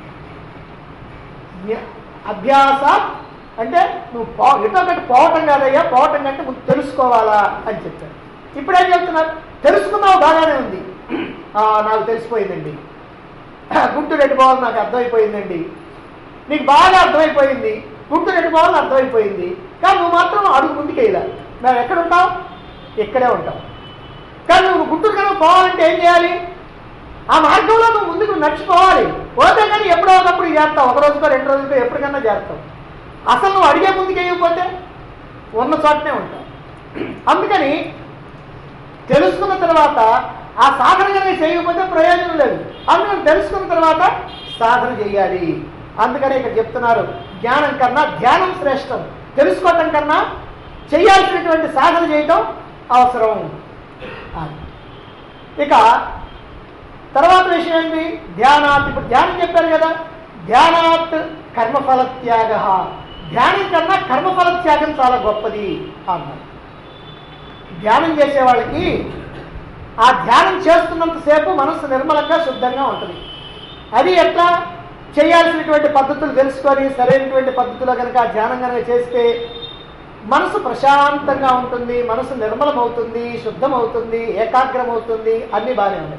అభ్యాస అంటే నువ్వు పో ఎటో ఒకటి పోవటం కాదయ్యా, పోవటం కంటే ముందు తెలుసుకోవాలా అని చెప్పారు. ఇప్పుడేం చెప్తున్నారు? తెలుసుకున్నావు, బాగానే ఉంది, నాకు తెలిసిపోయిందండి, గుంటూరు ఎటు పోవాలి నాకు అర్థమైపోయిందండి, నీకు బాగా అర్థమైపోయింది, గుంటూరు ఎటు పోవాలని అర్థమైపోయింది. కానీ నువ్వు మాత్రం అడుగు ముందుకు వేయాలి. మేము ఎక్కడ ఉంటావు? ఇక్కడే ఉంటావు. కానీ నువ్వు గుంటూరు కనుక పోవాలంటే ఏం చేయాలి? ఆ మార్గంలో నువ్వు ముందుకు నడిచిపోవాలి. పోతే కానీ ఎప్పుడో ఒకప్పుడు చేస్తావు, ఒక రోజుకో రెండు రోజులకో ఎప్పటికన్నా చేస్తావు. అసలు నువ్వు అడిగే ముందుకు వేయకపోతే ఉన్న చోటనే ఉంటావు. అందుకని తెలుసుకున్న తర్వాత ఆ సాధన కనుక చేయకపోతే ప్రయోజనం లేదు. అందుకని తెలుసుకున్న తర్వాత సాధన చేయాలి. అందుకని ఇక్కడ చెప్తున్నారు, జ్ఞానం కన్నా ధ్యానం శ్రేష్టం. తెలుసుకోవటం కన్నా చేయాల్సినటువంటి సాధన చేయటం అవసరం. ఇక తర్వాత విషయం ఏంటి? ధ్యానాత్. ఇప్పుడు ధ్యానం చెప్పారు కదా, ధ్యానాత్ కర్మఫల త్యాగ. ధ్యానం కన్నా కర్మఫల త్యాగం చాలా గొప్పది అన్నారు. ధ్యానం చేసే వాళ్ళకి ఆ ధ్యానం చేస్తున్నంతసేపు మనసు నిర్మలంగా శుద్ధంగా ఉంటుంది. అది ఎట్లా? చేయాల్సినటువంటి పద్ధతులు తెలుసుకొని సరైనటువంటి పద్ధతిలో కనుక ఆ ధ్యానం కనుక చేస్తే మనసు ప్రశాంతంగా ఉంటుంది, మనసు నిర్మలమవుతుంది, శుద్ధమవుతుంది, ఏకాగ్రమవుతుంది, అన్నీ బాగానే ఉన్నాయి.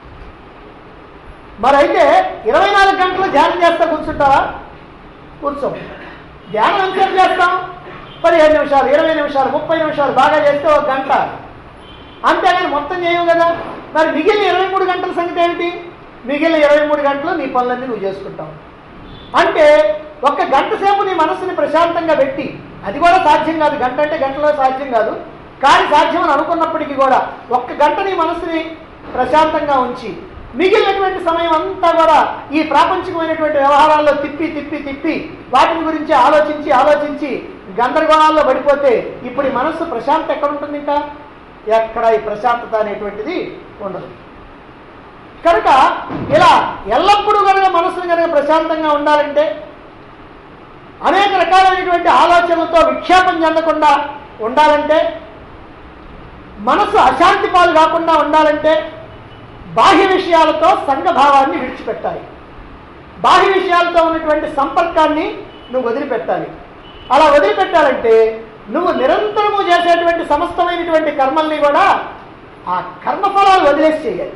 మరి అయితే ఇరవై నాలుగు గంటలు ధ్యానం చేస్తా కూర్చుంటావా? కూర్చో. ధ్యానం ఎంతసేపు చేస్తాం? పదిహేను నిమిషాలు, ఇరవై నిమిషాలు, ముప్పై నిమిషాలు, బాగా చేస్తే ఒక గంట. అంతేగాని మొత్తం చేయవు కదా. మరి మిగిలిన ఇరవై మూడు గంటల సంగతి ఏమిటి? మిగిలిన ఇరవై మూడు గంటలు నీ పనులన్నీ నువ్వు చేసుకుంటావు. అంటే ఒక్క గంట సేపు నీ మనసుని ప్రశాంతంగా పెట్టి, అది కూడా సాధ్యం కాదు, గంట అంటే గంటలో సాధ్యం కాదు, కానీ సాధ్యం అని అనుకున్నప్పటికీ కూడా ఒక్క గంట నీ మనసుని ప్రశాంతంగా ఉంచి మిగిలినటువంటి సమయం అంతా కూడా ఈ ప్రాపంచికమైనటువంటి వ్యవహారాల్లో తిప్పి తిప్పి తిప్పి వాటిని గురించి ఆలోచించి ఆలోచించి గందరగోళాల్లో పడిపోతే ఇప్పుడు ఈ మనస్సు ప్రశాంతత ఎక్కడ ఉంటుంది? ఇంకా ఎక్కడ ఈ ప్రశాంతత అనేటువంటిది ఉండదు. కనుక ఇలా ఎల్లప్పుడూ కనుక మనసును కనుక ప్రశాంతంగా ఉండాలంటే, అనేక రకాలైనటువంటి ఆలోచనలతో విక్షేపం చెందకుండా ఉండాలంటే, మనసు అశాంతి పాలు కాకుండా ఉండాలంటే బాహ్య విషయాలతో సంఘభావాన్ని విడిచిపెట్టాలి. బాహ్య విషయాలతో ఉన్నటువంటి సంపర్కాన్ని నువ్వు వదిలిపెట్టాలి. అలా వదిలిపెట్టాలంటే నువ్వు నిరంతరము చేసేటువంటి సమస్తమైనటువంటి కర్మల్ని కూడా ఆ కర్మఫలాలు వదిలేసి చేయాలి.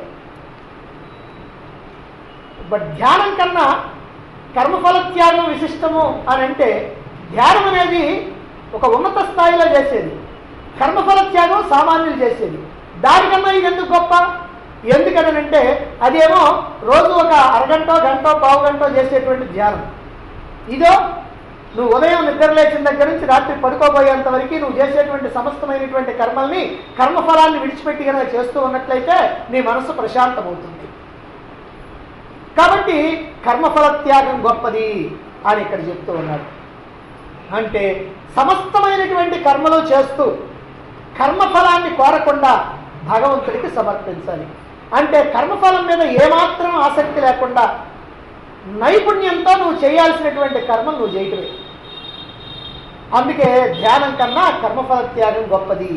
బట్ ధ్యానం కన్నా కర్మఫల త్యాగం విశిష్టము అని అంటే, ధ్యానం అనేది ఒక ఉన్నత స్థాయిలో చేసేది, కర్మఫల త్యాగం సామాన్యులు చేసేది. దానికన్నా ఇది ఎందుకు గొప్ప? ఎందుకనంటే అదేమో రోజు ఒక అరగంట గంట పావు గంట చేసేటువంటి ధ్యానం. ఇదో నువ్వు ఉదయం నిద్ర లేచిన దగ్గర నుంచి రాత్రి పడుకోబోయేంత వరకు నువ్వు చేసేటువంటి సమస్తమైనటువంటి కర్మల్ని, కర్మఫలాన్ని విడిచిపెట్టి కనుక చేస్తూ ఉన్నట్లయితే నీ మనసు ప్రశాంతమవుతుంది. కాబట్టి కర్మఫల త్యాగం గొప్పది అని ఇక్కడ చెప్తూ ఉన్నాడు. అంటే సమస్తమైనటువంటి కర్మలు చేస్తూ కర్మఫలాన్ని కోరకుండా భగవంతుడికి సమర్పించాలి. అంటే కర్మఫలం మీద ఏమాత్రం ఆసక్తి లేకుండా నైపుణ్యంతో నువ్వు చేయాల్సినటువంటి కర్మలు నువ్వు చేయటమే. అందుకే ధ్యానం కన్నా కర్మఫల త్యాగం గొప్పది.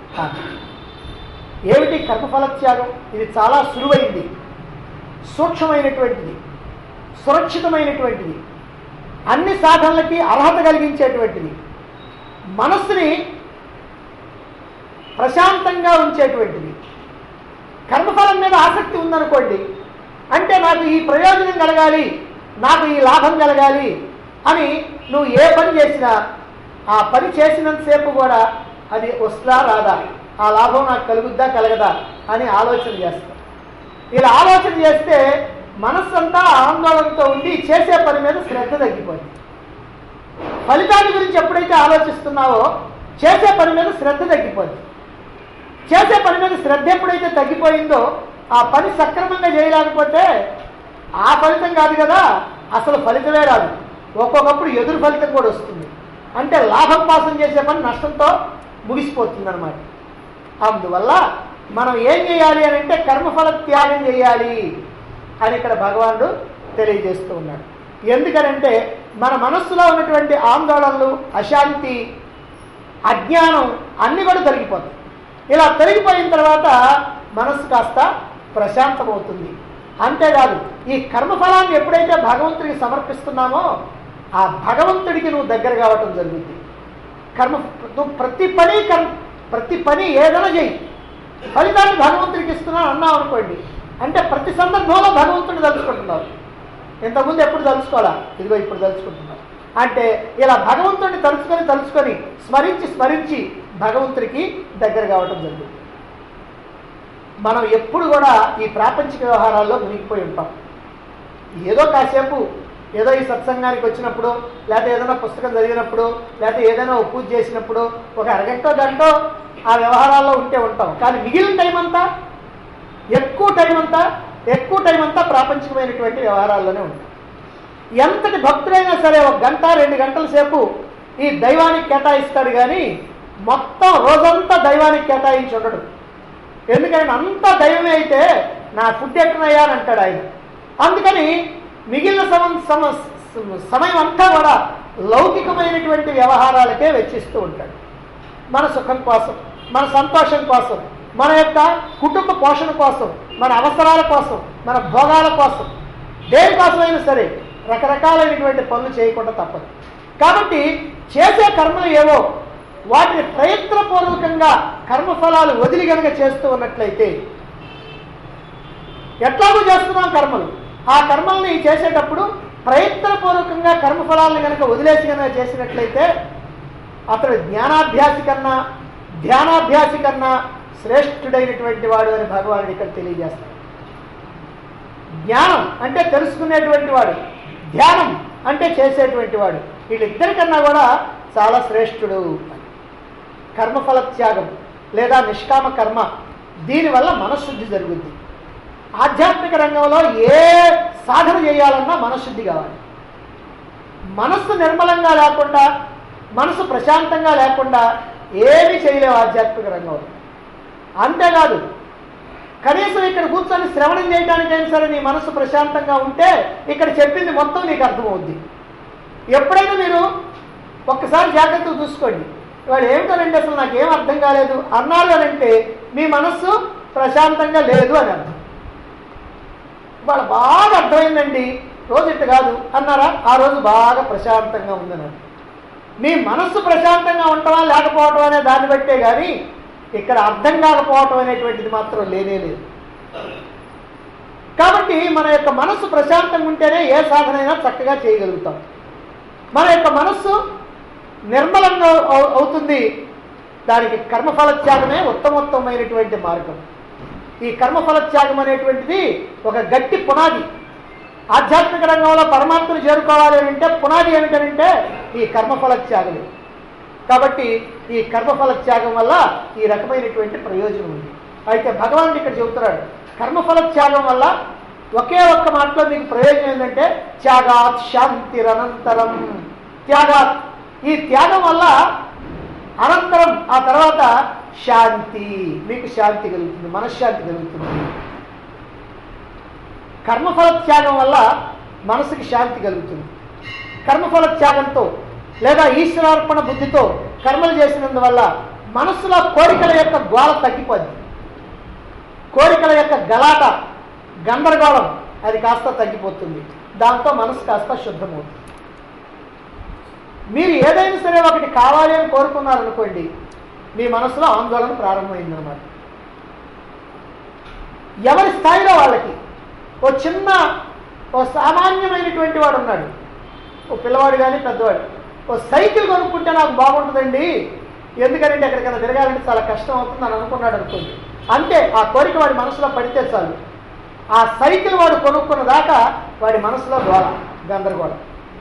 ఏమిటి కర్మఫల త్యాగం? ఇది చాలా సులువైంది, సూక్ష్మమైనటువంటిది, సురక్షితమైనటువంటిది, అన్ని సాధనలకి అర్హత కలిగించేటువంటిది, మనస్సుని ప్రశాంతంగా ఉంచేటువంటిది. కర్మఫలం మీద ఆసక్తి ఉందనుకోండి, అంటే నాకు ఈ ప్రయోజనం కలగాలి, నాకు ఈ లాభం కలగాలి అని నువ్వు ఏ పని చేసినా ఆ పని చేసినంతసేపు కూడా అది వస్తుందా రాదా, ఆ లాభం నాకు కలుగుద్దా కలగదా అని ఆలోచన చేస్తా. ఇలా ఆలోచన చేస్తే మనస్సు అంతా ఆందోళనతో ఉండి చేసే పని మీద శ్రద్ధ తగ్గిపోయింది. ఫలితాన్ని గురించి ఎప్పుడైతే ఆలోచిస్తున్నావో చేసే పని మీద శ్రద్ధ తగ్గిపోయింది. చేసే పని మీద శ్రద్ధ ఎప్పుడైతే తగ్గిపోయిందో ఆ పని సక్రమంగా చేయలేకపోతే ఆ ఫలితం కాదు కదా, అసలు ఫలితమే రాదు. ఒక్కొక్కప్పుడు ఎదురు ఫలితం కూడా వస్తుంది. అంటే లాభం కోసం చేసే పని నష్టంతో ముగిసిపోతుంది అన్నమాట. అందువల్ల మనం ఏం చేయాలి అని అంటే కర్మఫల త్యాగం చేయాలి అని ఇక్కడ భగవానుడు తెలియజేస్తూ ఉన్నాడు. ఎందుకనంటే మన మనస్సులో ఉన్నటువంటి ఆందోళనలు, అశాంతి, అజ్ఞానం అన్నీ కూడా తొలగిపోతాయి. ఇలా తొలగిపోయిన తర్వాత మనస్సు కాస్త ప్రశాంతమవుతుంది. అంతేకాదు ఈ కర్మఫలాన్ని ఎప్పుడైతే భగవంతుడికి సమర్పిస్తున్నామో ఆ భగవంతుడికి నువ్వు దగ్గర కావటం జరుగుతుంది. కర్మ నువ్వు ప్రతి పని కర్మ ప్రతి పని ఏదైనా చేయి, ఫలితాన్ని భగవంతుడికి ఇస్తున్నాను అన్నావు అనుకోండి, అంటే ప్రతి సందర్భంలో భగవంతుడిని తలుచుకుంటున్నావు. ఇంతకుముందు ఎప్పుడు తలుచుకోవాలా, ఇదిగో ఇప్పుడు తలుచుకుంటున్నావు. అంటే ఇలా భగవంతుడిని తలుచుకొని తలుచుకొని స్మరించి స్మరించి భగవంతుడికి దగ్గర కావటం జరుగుతుంది. మనం ఎప్పుడు కూడా ఈ ప్రాపంచిక వ్యవహారాల్లో మునిగిపోయి ఉంటాం. ఏదో కాసేపు ఏదో ఈ సత్సంగానికి వచ్చినప్పుడు, లేకపోతే ఏదైనా పుస్తకం చదివినప్పుడు, లేకపోతే ఏదైనా పూజ చేసినప్పుడు ఒక అరగంట గంట ఆ వ్యవహారాల్లో ఉంటే ఉంటాం. కానీ మిగిలిన టైం అంతా ఎక్కువ టైం అంతా ఎక్కువ టైం అంతా ప్రాపంచికమైనటువంటి వ్యవహారాల్లోనే ఉంటాం. ఎంతటి భక్తుడైనా సరే ఒక గంట రెండు గంటల సేపు ఈ దైవానికి కేటాయిస్తాడు, కానీ మొత్తం రోజంతా దైవానికి కేటాయించి ఉండడు. ఎందుకంటే అంతా దైవమే అయితే నా ఫుడ్ ఎక్కడయ్యా అని అంటాడు ఆయన. అందుకని మిగిలిన సమ సమయం అంతా కూడా లౌకికమైనటువంటి వ్యవహారాలకే వెచ్చిస్తూ ఉంటాడు. మన సుఖం కోసం, మన సంతోషం కోసం, మన యొక్క కుటుంబ పోషణ కోసం, మన అవసరాల కోసం, మన భోగాల కోసం, దేనికోసమైనా సరే రకరకాలైనటువంటి పనులు చేయకుండా తప్పదు. కాబట్టి చేసే కర్మలు ఏవో వాటిని ప్రయత్నపూర్వకంగా కర్మఫలాలు వదిలి కనుక చేస్తూ ఉన్నట్లయితే, ఎట్లాగూ చేస్తున్నాం కర్మలు, ఆ కర్మల్ని చేసేటప్పుడు ప్రయత్నపూర్వకంగా కర్మఫలాలను కనుక వదిలేసి కనుక చేసినట్లయితే అతడు జ్ఞానాభ్యాసి కన్నా ధ్యానాభ్యాసి కన్నా శ్రేష్ఠుడైనటువంటి వాడు అని భగవానుడు ఇక్కడ తెలియజేస్తాడు. జ్ఞానం అంటే తెలుసుకునేటువంటి వాడు, ధ్యానం అంటే చేసేటువంటి వాడు, వీళ్ళిద్దరికన్నా కూడా చాలా శ్రేష్ఠుడు. కర్మఫల త్యాగం లేదా నిష్కామ కర్మ, దీనివల్ల మనశ్శుద్ధి జరుగుద్ది. ఆధ్యాత్మిక రంగంలో ఏ సాధన చేయాలన్నా మనశ్శుద్ధి కావాలి. మనస్సు నిర్మలంగా లేకుండా, మనసు ప్రశాంతంగా లేకుండా ఏమీ చేయలేవు ఆధ్యాత్మిక రంగంలో. అంతేకాదు, కనీసం ఇక్కడ కూర్చొని శ్రవణం చేయడానికైనా సరే నీ మనసు ప్రశాంతంగా ఉంటే ఇక్కడ చెప్పింది మొత్తం నీకు అర్థమవుద్ది. ఎప్పుడైనా మీరు ఒక్కసారి జాగ్రత్తగా చూసుకోండి, వాడు ఏమిటోనండి అసలు నాకేం అర్థం కాలేదు అన్నారు అని అంటే మీ మనస్సు ప్రశాంతంగా లేదు అని అర్థం. వాళ్ళు బాగా అర్థమైందండి, రోజు ఇట్టు కాదు అన్నారా, ఆ రోజు బాగా ప్రశాంతంగా ఉందన్నారు. మీ మనస్సు ప్రశాంతంగా ఉండటమా లేకపోవటం అనే దాన్ని బట్టే కానీ ఇక్కడ అర్థం కాకపోవటం అనేటువంటిది మాత్రం లేనే లేదు. కాబట్టి మన యొక్క మనస్సు ప్రశాంతంగా ఉంటేనే ఏ సాధనైనా చక్కగా చేయగలుగుతాం. మన యొక్క మనస్సు నిర్మలంగా అవుతుంది. దానికి కర్మఫల త్యాగమే ఉత్తమోత్తమైనటువంటి మార్గం. ఈ కర్మఫల త్యాగం అనేటువంటిది ఒక గట్టి పునాది. ఆధ్యాత్మిక రంగంలో పరమాత్మను చేరుకోవాలి అంటే పునాది ఏమిటంటే ఈ కర్మఫల త్యాగమే. కాబట్టి ఈ కర్మఫల త్యాగం వల్ల ఈ రకమైనటువంటి ప్రయోజనం ఉంది. అయితే భగవానుడు ఇక్కడ చెబుతున్నాడు, కర్మఫల త్యాగం వల్ల ఒకే ఒక్క మాటలో మీకు ప్రయోజనం ఏంటంటే త్యాగాత్ శాంతిరనంతరం. త్యాగాత్, ఈ త్యాగం వల్ల అనంతరం ఆ తర్వాత శాంతి, మీకు శాంతి కలుగుతుంది, మనశ్శాంతి కలుగుతుంది. కర్మఫల త్యాగం వల్ల మనసుకి శాంతి కలుగుతుంది. కర్మఫల త్యాగంతో లేదా ఈశ్వరార్పణ బుద్ధితో కర్మలు చేసినందువల్ల మనస్సులో కోరికల యొక్క గోళ తగ్గిపోద్ది. కోరికల యొక్క గలాట, గందరగోళం అది కాస్త తగ్గిపోతుంది. దాంతో మనసు కాస్త శుద్ధమవుతుంది. మీరు ఏదైనా సరే ఒకటి కావాలి అని కోరుకున్నారనుకోండి, మీ మనసులో ఆందోళన ప్రారంభమైందనమాట. ఎవరి స్థాయిలో వాళ్ళకి. ఓ చిన్న ఓ సామాన్యమైనటువంటి వాడు ఉన్నాడు, ఓ పిల్లవాడు కానీ పెద్దవాడు, ఓ సైకిల్ కొనుక్కుంటే నాకు బాగుంటుందండి, ఎందుకంటే ఎక్కడికైనా తిరగాలంటే చాలా కష్టం అవుతుంది అని అనుకున్నాడు అనుకోండి. అంతే, ఆ కోరిక వాడి మనసులో పడితే చాలు, ఆ సైకిల్ వాడు కొనుక్కున్న దాకా వాడి మనసులో గోళ, గందరగోళం.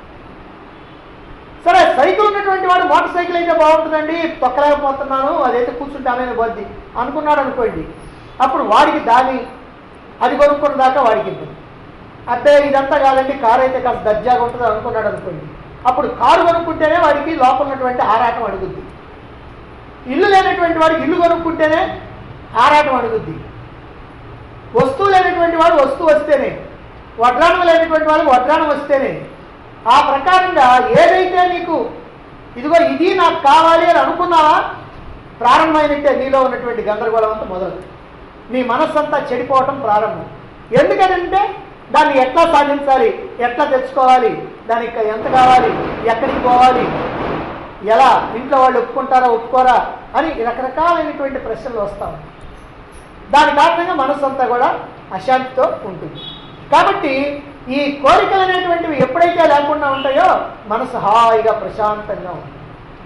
సరే, సైకిల్ ఉన్నటువంటి వాడు మోటార్ సైకిల్ అయితే బాగుంటుందండి, తొక్కలేకపోతున్నాను, అదైతే కూర్చుంటే ఆమె పోద్ది అనుకున్నాడు అనుకోండి. అప్పుడు వాడికి దాని అది కొనుక్కున్న దాకా వాడికి ఇబ్బంది. అబ్బే ఇదంతా కాదండి, కారు అయితే కాస్త దర్జాగా ఉంటుంది అనుకున్నాడు అనుకోండి. అప్పుడు కారు కొనుక్కుంటేనే వాడికి లోపల ఉన్నటువంటి ఆరాటం అడుగుద్ది. ఇల్లు లేనటువంటి వాడికి ఇల్లు కొనుక్కుంటేనే ఆరాటం అడుగుద్ది. వస్తువు లేనటువంటి వాడు వస్తువు వస్తేనే, వడ్రాణం లేనటువంటి వాడికి వడ్రాణం వస్తేనే. ఆ ప్రకారంగా ఏదైతే నీకు ఇదిగో ఇది నాకు కావాలి అని అనుకున్నావా, ప్రారంభమైనట్టే నీలో ఉన్నటువంటి గందరగోళం అంతా మొదలు. నీ మనస్సంతా చెడిపోవటం ప్రారంభం. ఎందుకనంటే దాన్ని ఎట్లా సాధించాలి, ఎట్లా తెచ్చుకోవాలి, దానికి ఎంత కావాలి, ఎక్కడికి పోవాలి, ఎలా, ఇంట్లో వాళ్ళు ఒప్పుకుంటారా ఒప్పుకోరా అని రకరకాలైనటువంటి ప్రశ్నలు వస్తాయి. దాని కారణంగా మనస్సు అంతా కూడా అశాంతితో ఉంటుంది. కాబట్టి ఈ కోరికలు అనేటువంటివి ఎప్పుడైతే లేకుండా ఉంటాయో మనసు హాయిగా ప్రశాంతంగా ఉంటుంది.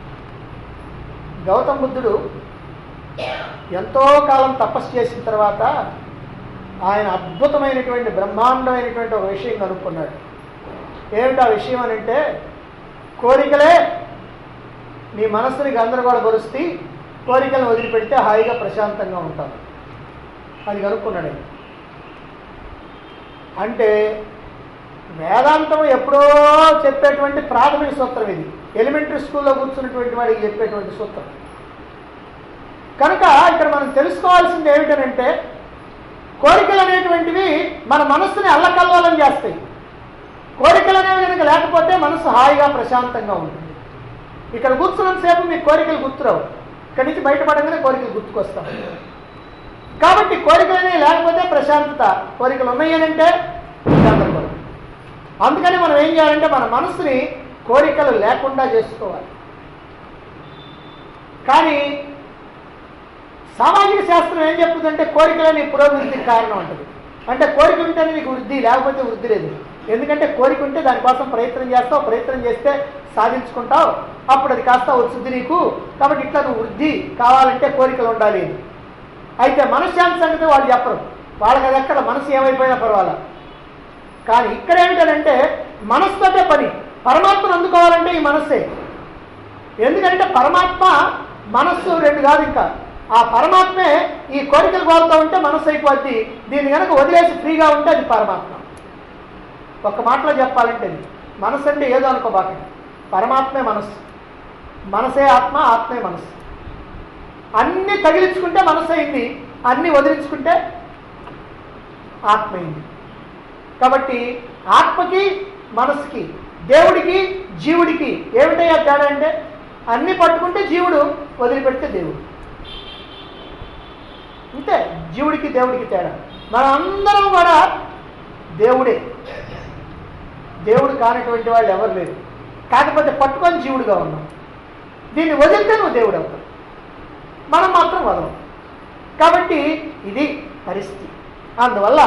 గౌతమ బుద్ధుడు ఎంతో కాలం తపస్సు చేసిన తర్వాత ఆయన అద్భుతమైనటువంటి బ్రహ్మాండమైనటువంటి ఒక విషయం కనుక్కున్నాడు. ఏమిటి ఆ విషయం అని అంటే, కోరికలే నీ మనస్సుని గందరగోళపరుస్తూ కోరికలను వదిలిపెడితే హాయిగా ప్రశాంతంగా ఉంటాం. అది కనుక్కున్నాడు. అంటే వేదాంతం ఎప్పుడో చెప్పేటువంటి ప్రాథమిక సూత్రం ఇది. ఎలిమెంటరీ స్కూల్లో కూర్చున్నటువంటి వాడికి చెప్పేటువంటి సూత్రం. కనుక ఇక్కడ మనం తెలుసుకోవాల్సింది ఏమిటనంటే, కోరికలు అనేటువంటివి మన మనస్సుని అల్లకల్లోలం చేస్తాయి. కోరికలు అనేవి కనుక లేకపోతే మనసు హాయిగా ప్రశాంతంగా ఉంటుంది. ఇక్కడ కూర్చున్నంతసేపు మీకు కోరికలు గుర్తురావు, ఇక్కడి నుంచి బయటపడగానే కోరికలు గుర్తుకొస్తాం. కాబట్టి కోరికలు అనేవి లేకపోతే ప్రశాంతత, కోరికలు ఉన్నాయనంటే గందరగోళం. అందుకని మనం ఏం చేయాలంటే మన మనసుని కోరికలు లేకుండా చేసుకోవాలి. కానీ సామాజిక శాస్త్రం ఏం చెప్తుందంటే కోరికలే నీ పురోభివృద్ధికి కారణం ఉంటుంది. అంటే కోరిక ఉంటేనే నీకు వృద్ధి, లేకపోతే వృద్ధి లేదు. ఎందుకంటే కోరిక ఉంటే దానికోసం ప్రయత్నం చేస్తావు, ప్రయత్నం చేస్తే సాధించుకుంటావు, అప్పుడు అది కాస్త వస్తుంది నీకు. కాబట్టి ఇట్లా నువ్వు వృద్ధి కావాలంటే కోరికలు ఉండాలి. అయితే మనశ్శాంతి సంగతి వాళ్ళు చెప్పరు, వాళ్ళకి అది ఎక్కడ మనసు ఏమైపోయినా పర్వాలా. కానీ ఇక్కడ ఏమిటంటే మనసుతోటే పని. పరమాత్మను అందుకోవాలంటే ఈ మనస్సే. ఎందుకంటే పరమాత్మ మనస్సు రెండు కాదు, ఇంకా ఆ పరమాత్మే ఈ కోరికలు కోరుతూ ఉంటే మనస్సు అయిపోద్ది. దీన్ని కనుక వదిలేసి ఫ్రీగా ఉంటే అది పరమాత్మ. ఒక్క మాటలో చెప్పాలంటే అది మనస్సు అంటే ఏదో అనుకోబాకండి, పరమాత్మే మనస్సు. మనసే ఆత్మ, ఆత్మే మనస్సు. అన్నీ తగిలించుకుంటే మనస్సు అయింది, అన్నీ వదిలించుకుంటే ఆత్మ అయింది. కాబట్టి ఆత్మకి మనస్సుకి, దేవుడికి జీవుడికి ఏమిటయ్యా తేడా అంటే, అన్నీ పట్టుకుంటే జీవుడు, వదిలిపెడితే దేవుడు. అంతే జీవుడికి దేవుడికి తేడా. మనం అందరం కూడా దేవుడే, దేవుడు కానటువంటి వాళ్ళు ఎవరు లేరు. కాకపోతే పట్టుకొని జీవుడిగా ఉన్నాం. దీన్ని వదిలితే నువ్వు దేవుడు అవుతావు, మనం మాత్రం వదలం. కాబట్టి ఇది పరిస్థితి. అందువల్ల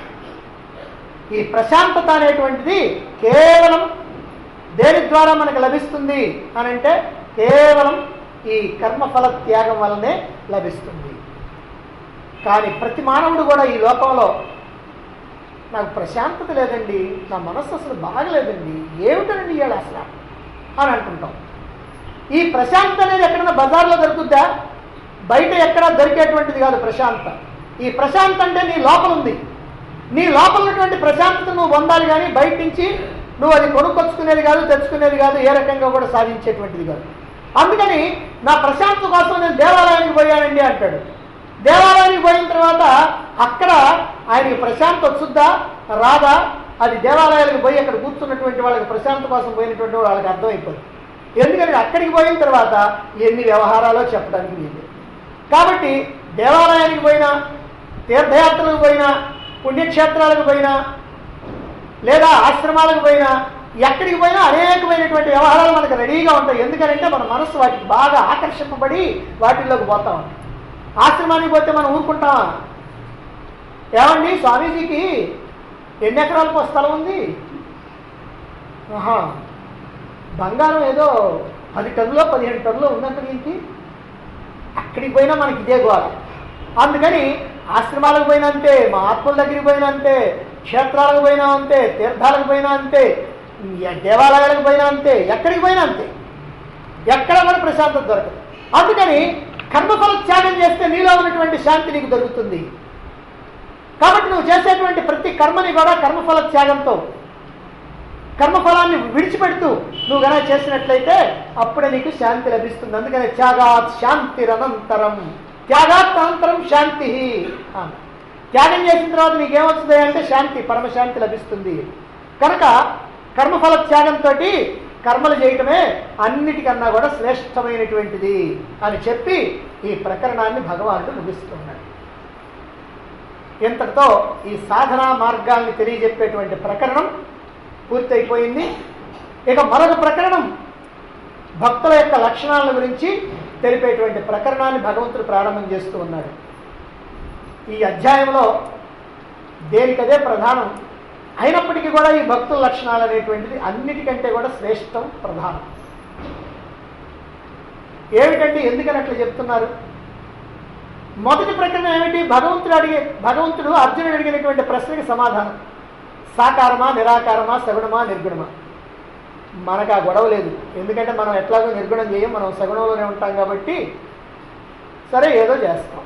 ఈ ప్రశాంతత అనేటువంటిది కేవలం దేని ద్వారా మనకు లభిస్తుంది అని అంటే, కేవలం ఈ కర్మఫల త్యాగం వల్లనే లభిస్తుంది. కానీ ప్రతి మానవుడు కూడా ఈ లోకంలో నాకు ప్రశాంతత లేదండి, నా మనస్సు అసలు బాగలేదండి, ఏమిటనండి ఇవాళ అసలు అని అంటుంటాం. ఈ ప్రశాంతత అనేది ఎక్కడన్నా బజార్లో దొరుకుద్దా? బయట ఎక్కడా దొరికేటువంటిది కాదు ప్రశాంతత. ఈ ప్రశాంతత అంటే నీ లోపల ఉంది. నీ లోపల ఉన్నటువంటి ప్రశాంతత నువ్వు పొందాలి, కానీ బయట నుంచి నువ్వు అది కొనుక్కొచ్చుకునేది కాదు, తెచ్చుకునేది కాదు, ఏ రకంగా కూడా సాధించేటువంటిది కాదు. అందుకని నా ప్రశాంతత కోసం నేను దేవాలయానికి పోయానండి అంటాడు. దేవాలయానికి పోయిన తర్వాత అక్కడ ఆయనకి ప్రశాంతత వచ్చుద్దా రాదా, అది దేవాలయాలకు పోయి అక్కడ కూర్చున్నటువంటి వాళ్ళకి ప్రశాంతత కోసం పోయినటువంటి వాళ్ళకి అర్థమైపోతుంది. ఎందుకంటే అక్కడికి పోయిన తర్వాత ఎన్ని వ్యవహారాలో చెప్పడానికి వీలు. కాబట్టి దేవాలయానికి పోయినా, తీర్థయాత్రలకు పోయినా, పుణ్యక్షేత్రాలకు పోయినా, లేదా ఆశ్రమాలకు పోయినా, ఎక్కడికి పోయినా అనేకమైనటువంటి వ్యవహారాలు మనకు రెడీగా ఉంటాయి. ఎందుకంటే మన మనస్సు వాటికి బాగా ఆకర్షింపబడి వాటిల్లోకి పోతా ఉంటాం. ఆశ్రమానికి పోతే మనం ఊరుకుంటామా? ఏమండి స్వామీజీకి ఎన్ని ఎకరాలకు స్థలం ఉంది, ఆహా బంగారం ఏదో పది టన్నులో పదిహేను టన్నులో ఉందంట దీనికి, అక్కడికి పోయినా మనకి ఇదే గోల. అందుకని ఆశ్రమాలకు పోయినా అంతే, మా ఆత్మల దగ్గరికి పోయినా అంతే, క్షేత్రాలకు పోయినా అంతే, తీర్థాలకు పోయినా అంతే, దేవాలయాలకు పోయినా అంతే, ఎక్కడికి పోయినా అంతే, ఎక్కడ కూడా ప్రశాంతత దొరకదు. అందుకని కర్మఫల త్యాగం చేస్తే నీలో ఉన్నటువంటి శాంతి నీకు దొరుకుతుంది. కాబట్టి నువ్వు చేసేటువంటి ప్రతి కర్మని కూడా కర్మఫల త్యాగంతో, కర్మఫలాన్ని విడిచిపెడుతూ నువ్వు గనక చేసినట్లయితే అప్పుడే నీకు శాంతి లభిస్తుంది. అందుకని త్యాగాత్ శాంతిరనంతరం, త్యాగాత్ అనంతరం శాంతి. త్యాగం చేసిన తర్వాత నీకేమొస్తుంది అంటే శాంతి, పరమశాంతి లభిస్తుంది. కనుక కర్మఫల త్యాగంతో కర్మలు చేయటమే అన్నిటికన్నా కూడా శ్రేష్టమైనటువంటిది అని చెప్పి ఈ ప్రకరణాన్ని భగవానుడు ముగిస్తున్నాడు. ఇంతటితో ఈ సాధనా మార్గాల్ని తెలియజెప్పేటువంటి ప్రకరణం పూర్తయిపోయింది. ఇక మరొక ప్రకరణం భక్తుల యొక్క లక్షణాల గురించి తెలిపేటువంటి ప్రకరణాన్ని భగవంతుడు ప్రారంభం చేస్తూ ఉన్నాడు. ఈ అధ్యాయంలో దేనికదే ప్రధానం అయినప్పటికీ కూడా ఈ భక్తుల లక్షణాలు అనేటువంటిది అన్నిటికంటే కూడా శ్రేష్టం, ప్రధానం. ఏమిటంటే ఎందుకని అట్లా చెప్తున్నారు? మొదటి ప్రకరణ ఏమిటి? భగవంతుడు అడిగే భగవంతుడు అర్జునుడు అడిగినటువంటి ప్రశ్నకి సమాధానం. సాకారమా, నిరాకారమా, సగుణమా, నిర్గుణమా? మనకు ఆ గొడవ లేదు. ఎందుకంటే మనం ఎట్లాగో నిర్గుణం చేయం, మనం సగుణంలోనే ఉంటాం కాబట్టి సరే ఏదో చేస్తాం.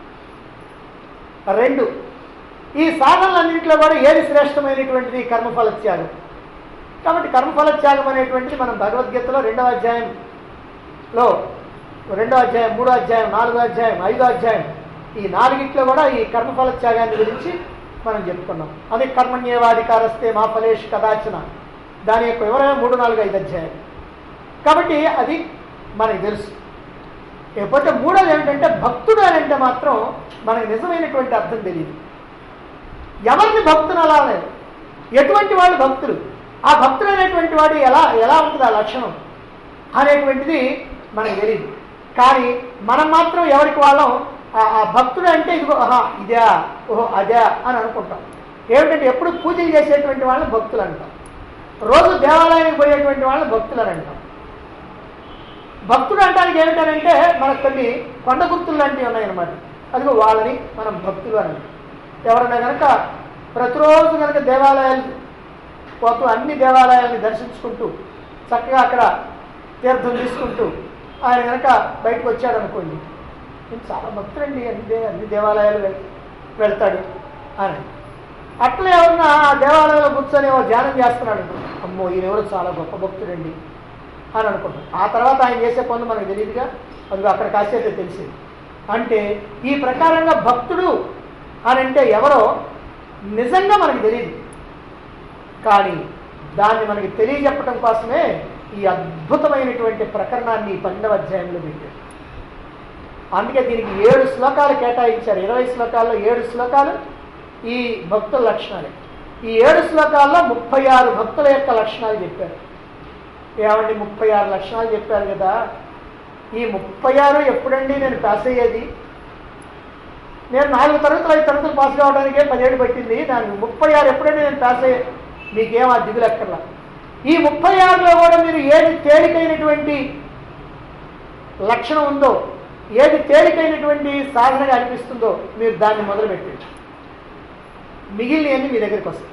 రెండు, ఈ సాధనలన్నింటిలో కూడా ఏది శ్రేష్టమైనటువంటిది? కర్మఫల త్యాగం. కాబట్టి కర్మఫల త్యాగం అనేటువంటిది మనం భగవద్గీతలో రెండవ అధ్యాయంలో, రెండో అధ్యాయం, మూడో అధ్యాయం, నాలుగో అధ్యాయం, ఐదో అధ్యాయం, ఈ నాలుగిట్లో కూడా ఈ కర్మఫల త్యాగాన్ని గురించి మనం చెప్పుకున్నాం. అది కర్మణ్యేవాధికారస్తే మా ఫలేష్ కదాచన, దాని యొక్క వివరమే మూడు నాలుగు ఐదు అధ్యాయం. కాబట్టి అది మనకి తెలుసు. లేకపోతే మూడోది ఏమిటంటే భక్తుడు అని అంటే మాత్రం మనకు నిజమైనటువంటి అర్థం తెలియదు. ఎవరిని భక్తులు అలా లేదు, ఎటువంటి వాడు భక్తులు, ఆ భక్తుడు అనేటువంటి వాడు ఎలా ఎలా ఉంటుంది ఆ లక్షణం అనేటువంటిది మనకు తెలియదు. కానీ మనం మాత్రం ఎవరికి వాళ్ళం ఆ భక్తుడు అంటే ఇదిగో ఆహా ఇదే, ఓహో అదే అని అనుకుంటాం. ఏమిటంటే ఎప్పుడు పూజలు చేసేటువంటి వాళ్ళని భక్తులు అంటాం, రోజు దేవాలయానికి పోయేటువంటి వాళ్ళని భక్తులు అని అంటాం. భక్తుడు అంటానికి ఏమిటనంటే మనకు కొన్ని కొండ గుర్తులు లాంటివి ఉన్నాయన్నమాట. అదిగో వాళ్ళని మనం భక్తులు అని అంటాం. ఎవరన్నా కనుక ప్రతిరోజు కనుక దేవాలయాలు పోతూ అన్ని దేవాలయాల్ని దర్శించుకుంటూ చక్కగా అక్కడ తీర్థం తీసుకుంటూ ఆయన కనుక బయటకు వచ్చాడు అనుకోండి, నేను చాలా భక్తుడండి, అన్ని దే అన్ని దేవాలయాలు వెళ్ వెళ్తాడు అని. అట్లా ఎవరన్నా ఆ దేవాలయంలో కూర్చొని ఏమో ధ్యానం చేస్తున్నాడు, అమ్మో ఈయన ఎవరు చాలా గొప్ప భక్తుడండి అని అనుకుంటాం. ఆ తర్వాత ఆయన చేసే పనులు మనకు తెలియదుగా, అది అక్కడ కాసేపు తెలిసింది. అంటే ఈ ప్రకారంగా భక్తుడు అని అంటే ఎవరో నిజంగా మనకు తెలియదు, కానీ దాన్ని మనకి తెలియజెప్పడం కోసమే ఈ అద్భుతమైనటువంటి ప్రకరణాన్ని పన్నెండవ అధ్యాయంలో పెట్టారు. అందుకే దీనికి ఏడు శ్లోకాలు కేటాయించారు. ఇరవై శ్లోకాల్లో ఏడు శ్లోకాలు ఈ భక్తుల లక్షణాలు. ఈ ఏడు శ్లోకాల్లో ముప్పై ఆరు భక్తుల యొక్క లక్షణాలు చెప్పారు. ఏమండి ముప్పై ఆరు లక్షణాలు చెప్పారు కదా, ఈ ముప్పై ఆరు ఎప్పుడండి నేను పాస్ అయ్యేది? నేను నాలుగు తరగతులు ఐదు తరగతులు పాస్ కావడానికే పదిహేడు పట్టింది, దానికి ముప్పై ఆరు ఎప్పుడండి నేను పాస్ అయ్యే? మీకేం ఆ దిగులక్కర్లా. ఈ ముప్పై ఆరులో కూడా మీరు ఏది తేలికైనటువంటి లక్షణం ఉందో, ఏది తేలికైనటువంటి సాధనగా అనిపిస్తుందో మీరు దాన్ని మొదలుపెట్టండి. మిగిలినవన్నీ మీ దగ్గరికి వస్తాయి.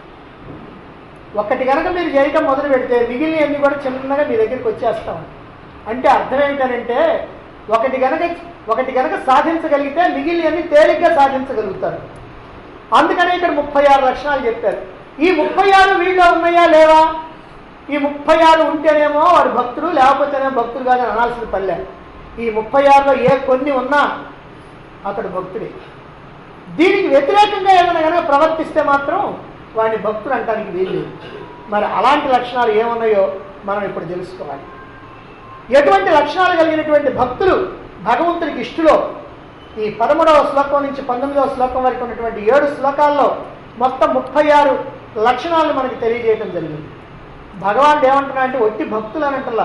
ఒకటి కనుక మీరు చేయటం మొదలు పెడితే మిగిలినవన్నీ కూడా చిన్నగా మీ దగ్గరికి వచ్చేస్తాం. అంటే అర్థం ఏంటంటే ఒకటి కనుక ఒకటి కనుక సాధించగలిగితే మిగిలినవన్నీ తేలిగ్గా సాధించగలుగుతారు. అందుకనే ఇక్కడ ముప్పై ఆరు లక్షణాలు చెప్పారు. ఈ ముప్పై ఆరు వీళ్ళలో ఉన్నాయా లేవా? ఈ ముప్పై ఆరు ఉంటేనేమో వాడు భక్తుడు, లేకపోతేనేమో భక్తుడు కాదని అనాల్సిన పల్లె. ఈ ముప్పై ఆరులో ఏ కొన్ని ఉన్నా అతడు భక్తుడే. దీనికి వ్యతిరేకంగా ఏమైనా కనుక ప్రవర్తిస్తే మాత్రం వాడిని భక్తుడు అంటానికి వీలు. మరి అలాంటి లక్షణాలు ఏమున్నాయో మనం ఇప్పుడు తెలుసుకోవాలి. ఎటువంటి లక్షణాలు కలిగినటువంటి భక్తులు భగవంతుడికి ఇష్టలో ఈ పదమూడవ శ్లోకం నుంచి పంతొమ్మిదవ శ్లోకం వరకు ఉన్నటువంటి ఏడు శ్లోకాల్లో మొత్తం ముప్పై ఆరు లక్షణాలను మనకి తెలియజేయడం జరిగింది. భగవానుడు ఏమంటున్నా అంటే ఒట్టి భక్తులు అని అంటున్నా,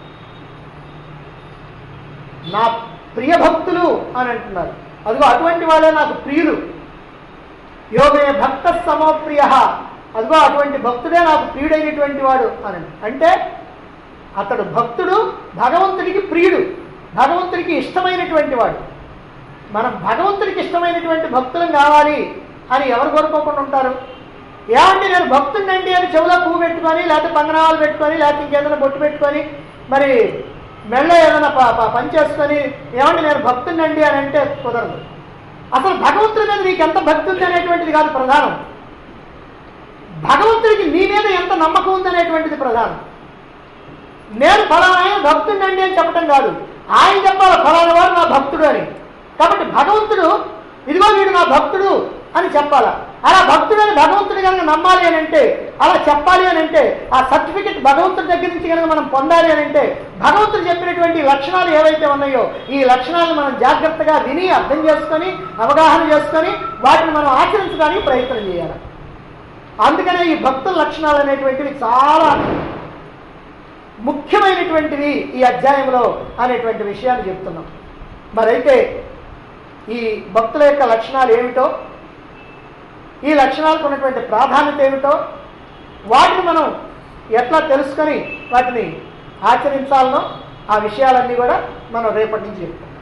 నా ప్రియ భక్తులు అని అంటున్నారు. అదిగో అటువంటి వాళ్ళే నాకు ప్రియులు. యోగే భక్త సమోప్రియ, అదిగో అటువంటి భక్తుడే నాకు ప్రియుడైనటువంటి వాడు అని. అంటే అతడు భక్తుడు, భగవంతుడికి ప్రియుడు, భగవంతుడికి ఇష్టమైనటువంటి వాడు. మనం భగవంతుడికి ఇష్టమైనటువంటి భక్తులం కావాలి అని ఎవరు కోరుకోకుండా ఉంటారు? ఏమంటే నేను భక్తుడినండి అని చెవులో పువ్వు పెట్టుకొని, లేకపోతే పంగనాలు పెట్టుకొని, లేకపోతే ఇంకేదైనా బొట్టు పెట్టుకొని, మరి మెళ్ళ ఏదైనా పని చేసుకొని ఏమంటే నేను భక్తుడినండి అని అంటే కుదరదు. అసలు భగవంతుడి మీద నీకు ఎంత భక్తి ఉంది అనేటువంటిది కాదు ప్రధానం, భగవంతుడికి నీ మీద ఎంత నమ్మకం ఉందనేటువంటిది ప్రధానం. నేను ఫలానా ఆయన భక్తుడినండి అని చెప్పడం కాదు, ఆయన చెప్పాలి ఫలానా వాడు నా భక్తుడు అని. కాబట్టి భగవంతుడు ఇదిగో వీడు నా భక్తుడు అని చెప్పాలా. అలా భక్తుడని భగవంతుడి కనుక నమ్మాలి అని అంటే, అలా చెప్పాలి అని అంటే, ఆ సర్టిఫికెట్ భగవంతుడి దగ్గర నుంచి కనుక మనం పొందాలి అని అంటే, భగవంతుడు చెప్పినటువంటి లక్షణాలు ఏవైతే ఉన్నాయో ఈ లక్షణాలను మనం జాగ్రత్తగా విని అర్థం చేసుకొని అవగాహన చేసుకొని వాటిని మనం ఆచరించడానికి ప్రయత్నం చేయాలి. అందుకనే ఈ భక్తుల లక్షణాలు అనేటువంటివి చాలా ముఖ్యమైనటువంటివి ఈ అధ్యాయంలో అనేటువంటి విషయాన్ని చెప్తున్నాం. మరైతే ఈ భక్తుల యొక్క లక్షణాలు ఏమిటో, ఈ లక్షణాలకు ఉన్నటువంటి ప్రాధాన్యత ఏమిటో, వాటిని మనం ఎట్లా తెలుసుకొని వాటిని ఆచరించాలనో ఆ విషయాలన్నీ కూడా మనం రేపటి నుంచి చెప్తాం.